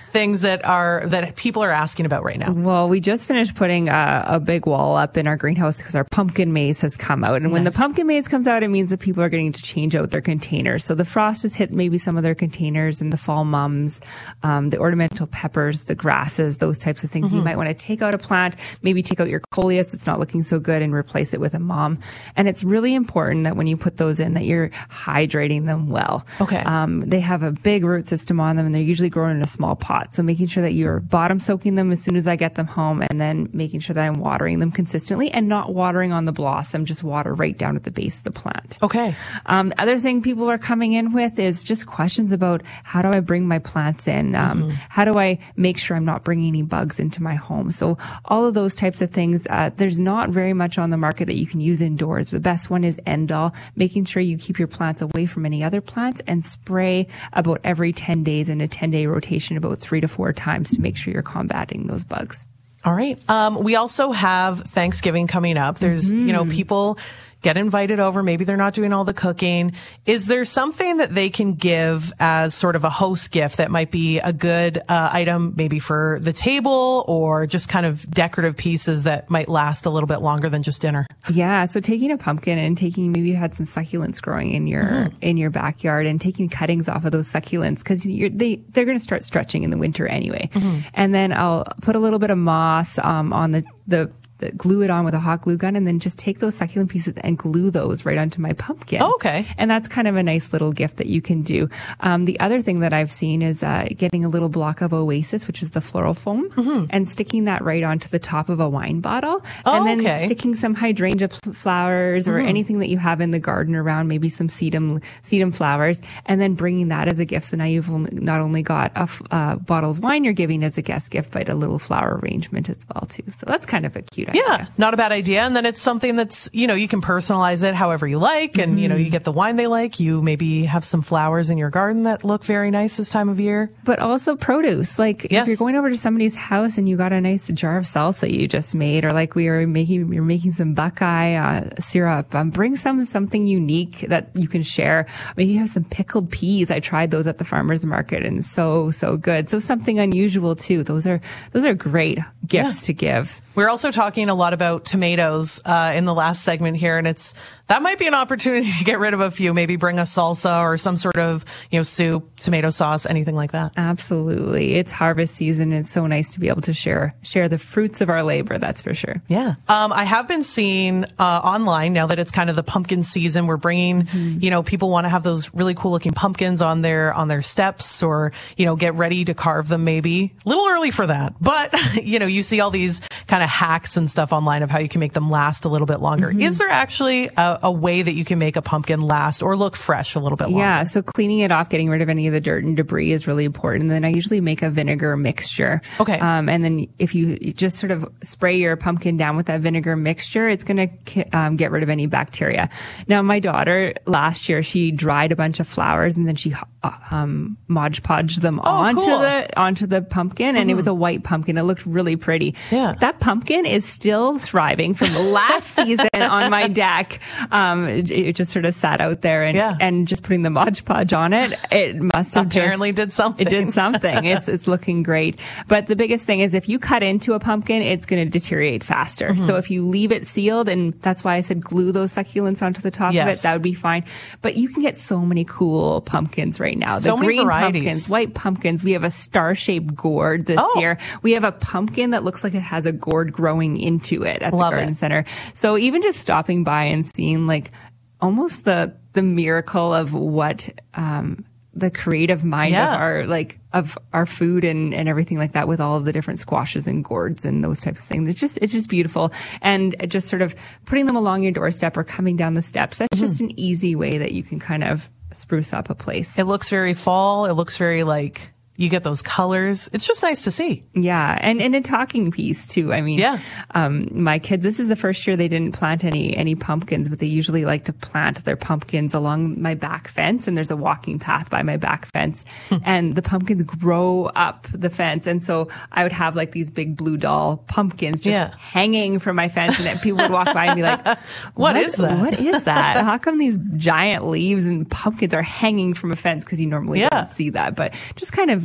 S1: things that are that people are asking about right now?
S3: Well, we just finished putting a, a big wall up in our greenhouse because our pumpkin maze has come out. And nice. When the pumpkin maze comes out, it means that people are getting to change out their containers. So the frost has hit maybe some of their containers, and the fall mums, um, the ornamental peppers, the grasses, those types of things. Mm-hmm. You might want to take out a plant, maybe take out your coleus that's not looking so good and replace it with a mom. And it's really important that when you put those in, that you're hydrating them well.
S1: Okay.
S3: Um, they have a big root system on them, and they're usually grown in a small pot. So making sure that you're bottom soaking them as soon as I get them home, and then making sure that I'm watering them consistently and not watering on the blossom, just water right down at the base of the plant.
S1: Okay.
S3: Um, other thing people are coming in with is just questions about how do I bring my plants in? Um, mm-hmm. How do I make sure I'm not bringing any bugs into my home? So all of those types of things, uh, there's not very much on the market that you can use indoors. The best one is Endall, making sure you keep your plants away from any other plants, and spray about every ten days in a ten day rotation, about three to four times to make sure you're combating those bugs.
S1: All right. Um, we also have Thanksgiving coming up. There's, mm-hmm. you know, people get invited over. Maybe they're not doing all the cooking. Is there something that they can give as sort of a host gift that might be a good uh, item, maybe for the table, or just kind of decorative pieces that might last a little bit longer than just dinner?
S3: Yeah. So taking a pumpkin and taking, maybe you had some succulents growing in your, mm-hmm. in your backyard, and taking cuttings off of those succulents, because they, they're going to start stretching in the winter anyway. Mm-hmm. And then I'll put a little bit of moss um, on the, the, glue it on with a hot glue gun, and then just take those succulent pieces and glue those right onto my pumpkin.
S1: Oh, okay.
S3: And that's kind of a nice little gift that you can do. Um, the other thing that I've seen is uh, getting a little block of Oasis, which is the floral foam, mm-hmm. and sticking that right onto the top of a wine bottle.
S1: Oh,
S3: and then
S1: okay.
S3: sticking some hydrangea pl- flowers or mm-hmm. anything that you have in the garden around, maybe some sedum, sedum flowers, and then bringing that as a gift. So now you've only, not only got a f- uh, bottle of wine you're giving as a guest gift, but a little flower arrangement as well, too. So that's kind of a cute idea.
S1: Yeah, not a bad idea. And then it's something that's, you know, you can personalize it however you like. And, mm-hmm. you know, you get the wine they like. You maybe have some flowers in your garden that look very nice this time of year.
S3: But also produce. Like
S1: yes.
S3: if you're going over to somebody's house and you got a nice jar of salsa you just made, or like we were making, you're making some buckeye uh, syrup, um, bring some, something unique that you can share. Maybe you have some pickled peas. I tried those at the farmer's market, and so, so good. So something unusual too. Those are, those are great gifts yeah. to give.
S1: We're also talking a lot about tomatoes uh, in the last segment here, and it's that might be an opportunity to get rid of a few. Maybe bring a salsa or some sort of, you know, soup, tomato sauce, anything like that.
S3: Absolutely. It's harvest season. It's so nice to be able to share share the fruits of our labor. That's for sure.
S1: Yeah. Um, I have been seeing uh, online, now that it's kind of the pumpkin season, we're bringing, mm-hmm. you know, people want to have those really cool looking pumpkins on their on their steps, or, you know, get ready to carve them maybe. A little early for that. But, you know, you see all these kind of hacks and stuff online of how you can make them last a little bit longer. Mm-hmm. Is there actually a, a way that you can make a pumpkin last or look fresh a little bit longer?
S3: Yeah, so cleaning it off, getting rid of any of the dirt and debris is really important. And then I usually make a vinegar mixture.
S1: Okay.
S3: Um, and then if you just sort of spray your pumpkin down with that vinegar mixture, it's going to um, get rid of any bacteria. Now, my daughter last year, she dried a bunch of flowers, and then she um, Mod Podged them
S1: oh,
S3: onto
S1: cool.
S3: the onto the pumpkin, and mm-hmm. it was a white pumpkin. It looked really pretty.
S1: Yeah.
S3: That pumpkin is still thriving from last season on my deck. Um, it, it just sort of sat out there, and
S1: yeah.
S3: and just putting the Mod Podge on it, it must have
S1: apparently
S3: just,
S1: did something.
S3: It did something. It's it's looking great. But the biggest thing is if you cut into a pumpkin, it's going to deteriorate faster. Mm-hmm. So if you leave it sealed, and that's why I said glue those succulents onto the top
S1: yes.
S3: of it, that would be fine. But you can get so many cool pumpkins right now.
S1: So
S3: the
S1: many
S3: green
S1: varieties.
S3: pumpkins, white pumpkins. We have a star-shaped gourd this
S1: oh.
S3: year. We have a pumpkin that looks like it has a gourd growing into it at
S1: Love
S3: the garden
S1: it.
S3: center. So even just stopping by and seeing like almost the the miracle of what um the creative mind
S1: yeah.
S3: of our like of our food and and everything like that, with all of the different squashes and gourds and those types of things. It's just it's just beautiful. And just sort of putting them along your doorstep or coming down the steps, that's mm-hmm. just an easy way that you can kind of spruce up a place.
S1: It looks very fall. It looks very like you get those colors. It's just nice to see.
S3: Yeah. And, and a talking piece too. I mean,
S1: yeah.
S3: um, my kids, this is the first year they didn't plant any, any pumpkins, but they usually like to plant their pumpkins along my back fence. And there's a walking path by my back fence and the pumpkins grow up the fence. And so I would have like these big blue doll pumpkins just
S1: yeah.
S3: hanging from my fence. And then people would walk by and be like, what,
S1: what is that?
S3: What is that? How come these giant leaves and pumpkins are hanging from a fence? Cause you normally
S1: yeah.
S3: don't see that, but just kind of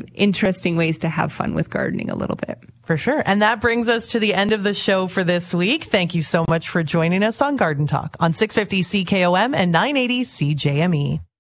S3: interesting ways to have fun with gardening a little bit.
S1: For sure. And that brings us to the end of the show for this week. Thank you so much for joining us on Garden Talk on six fifty C K O M and nine eighty C J M E.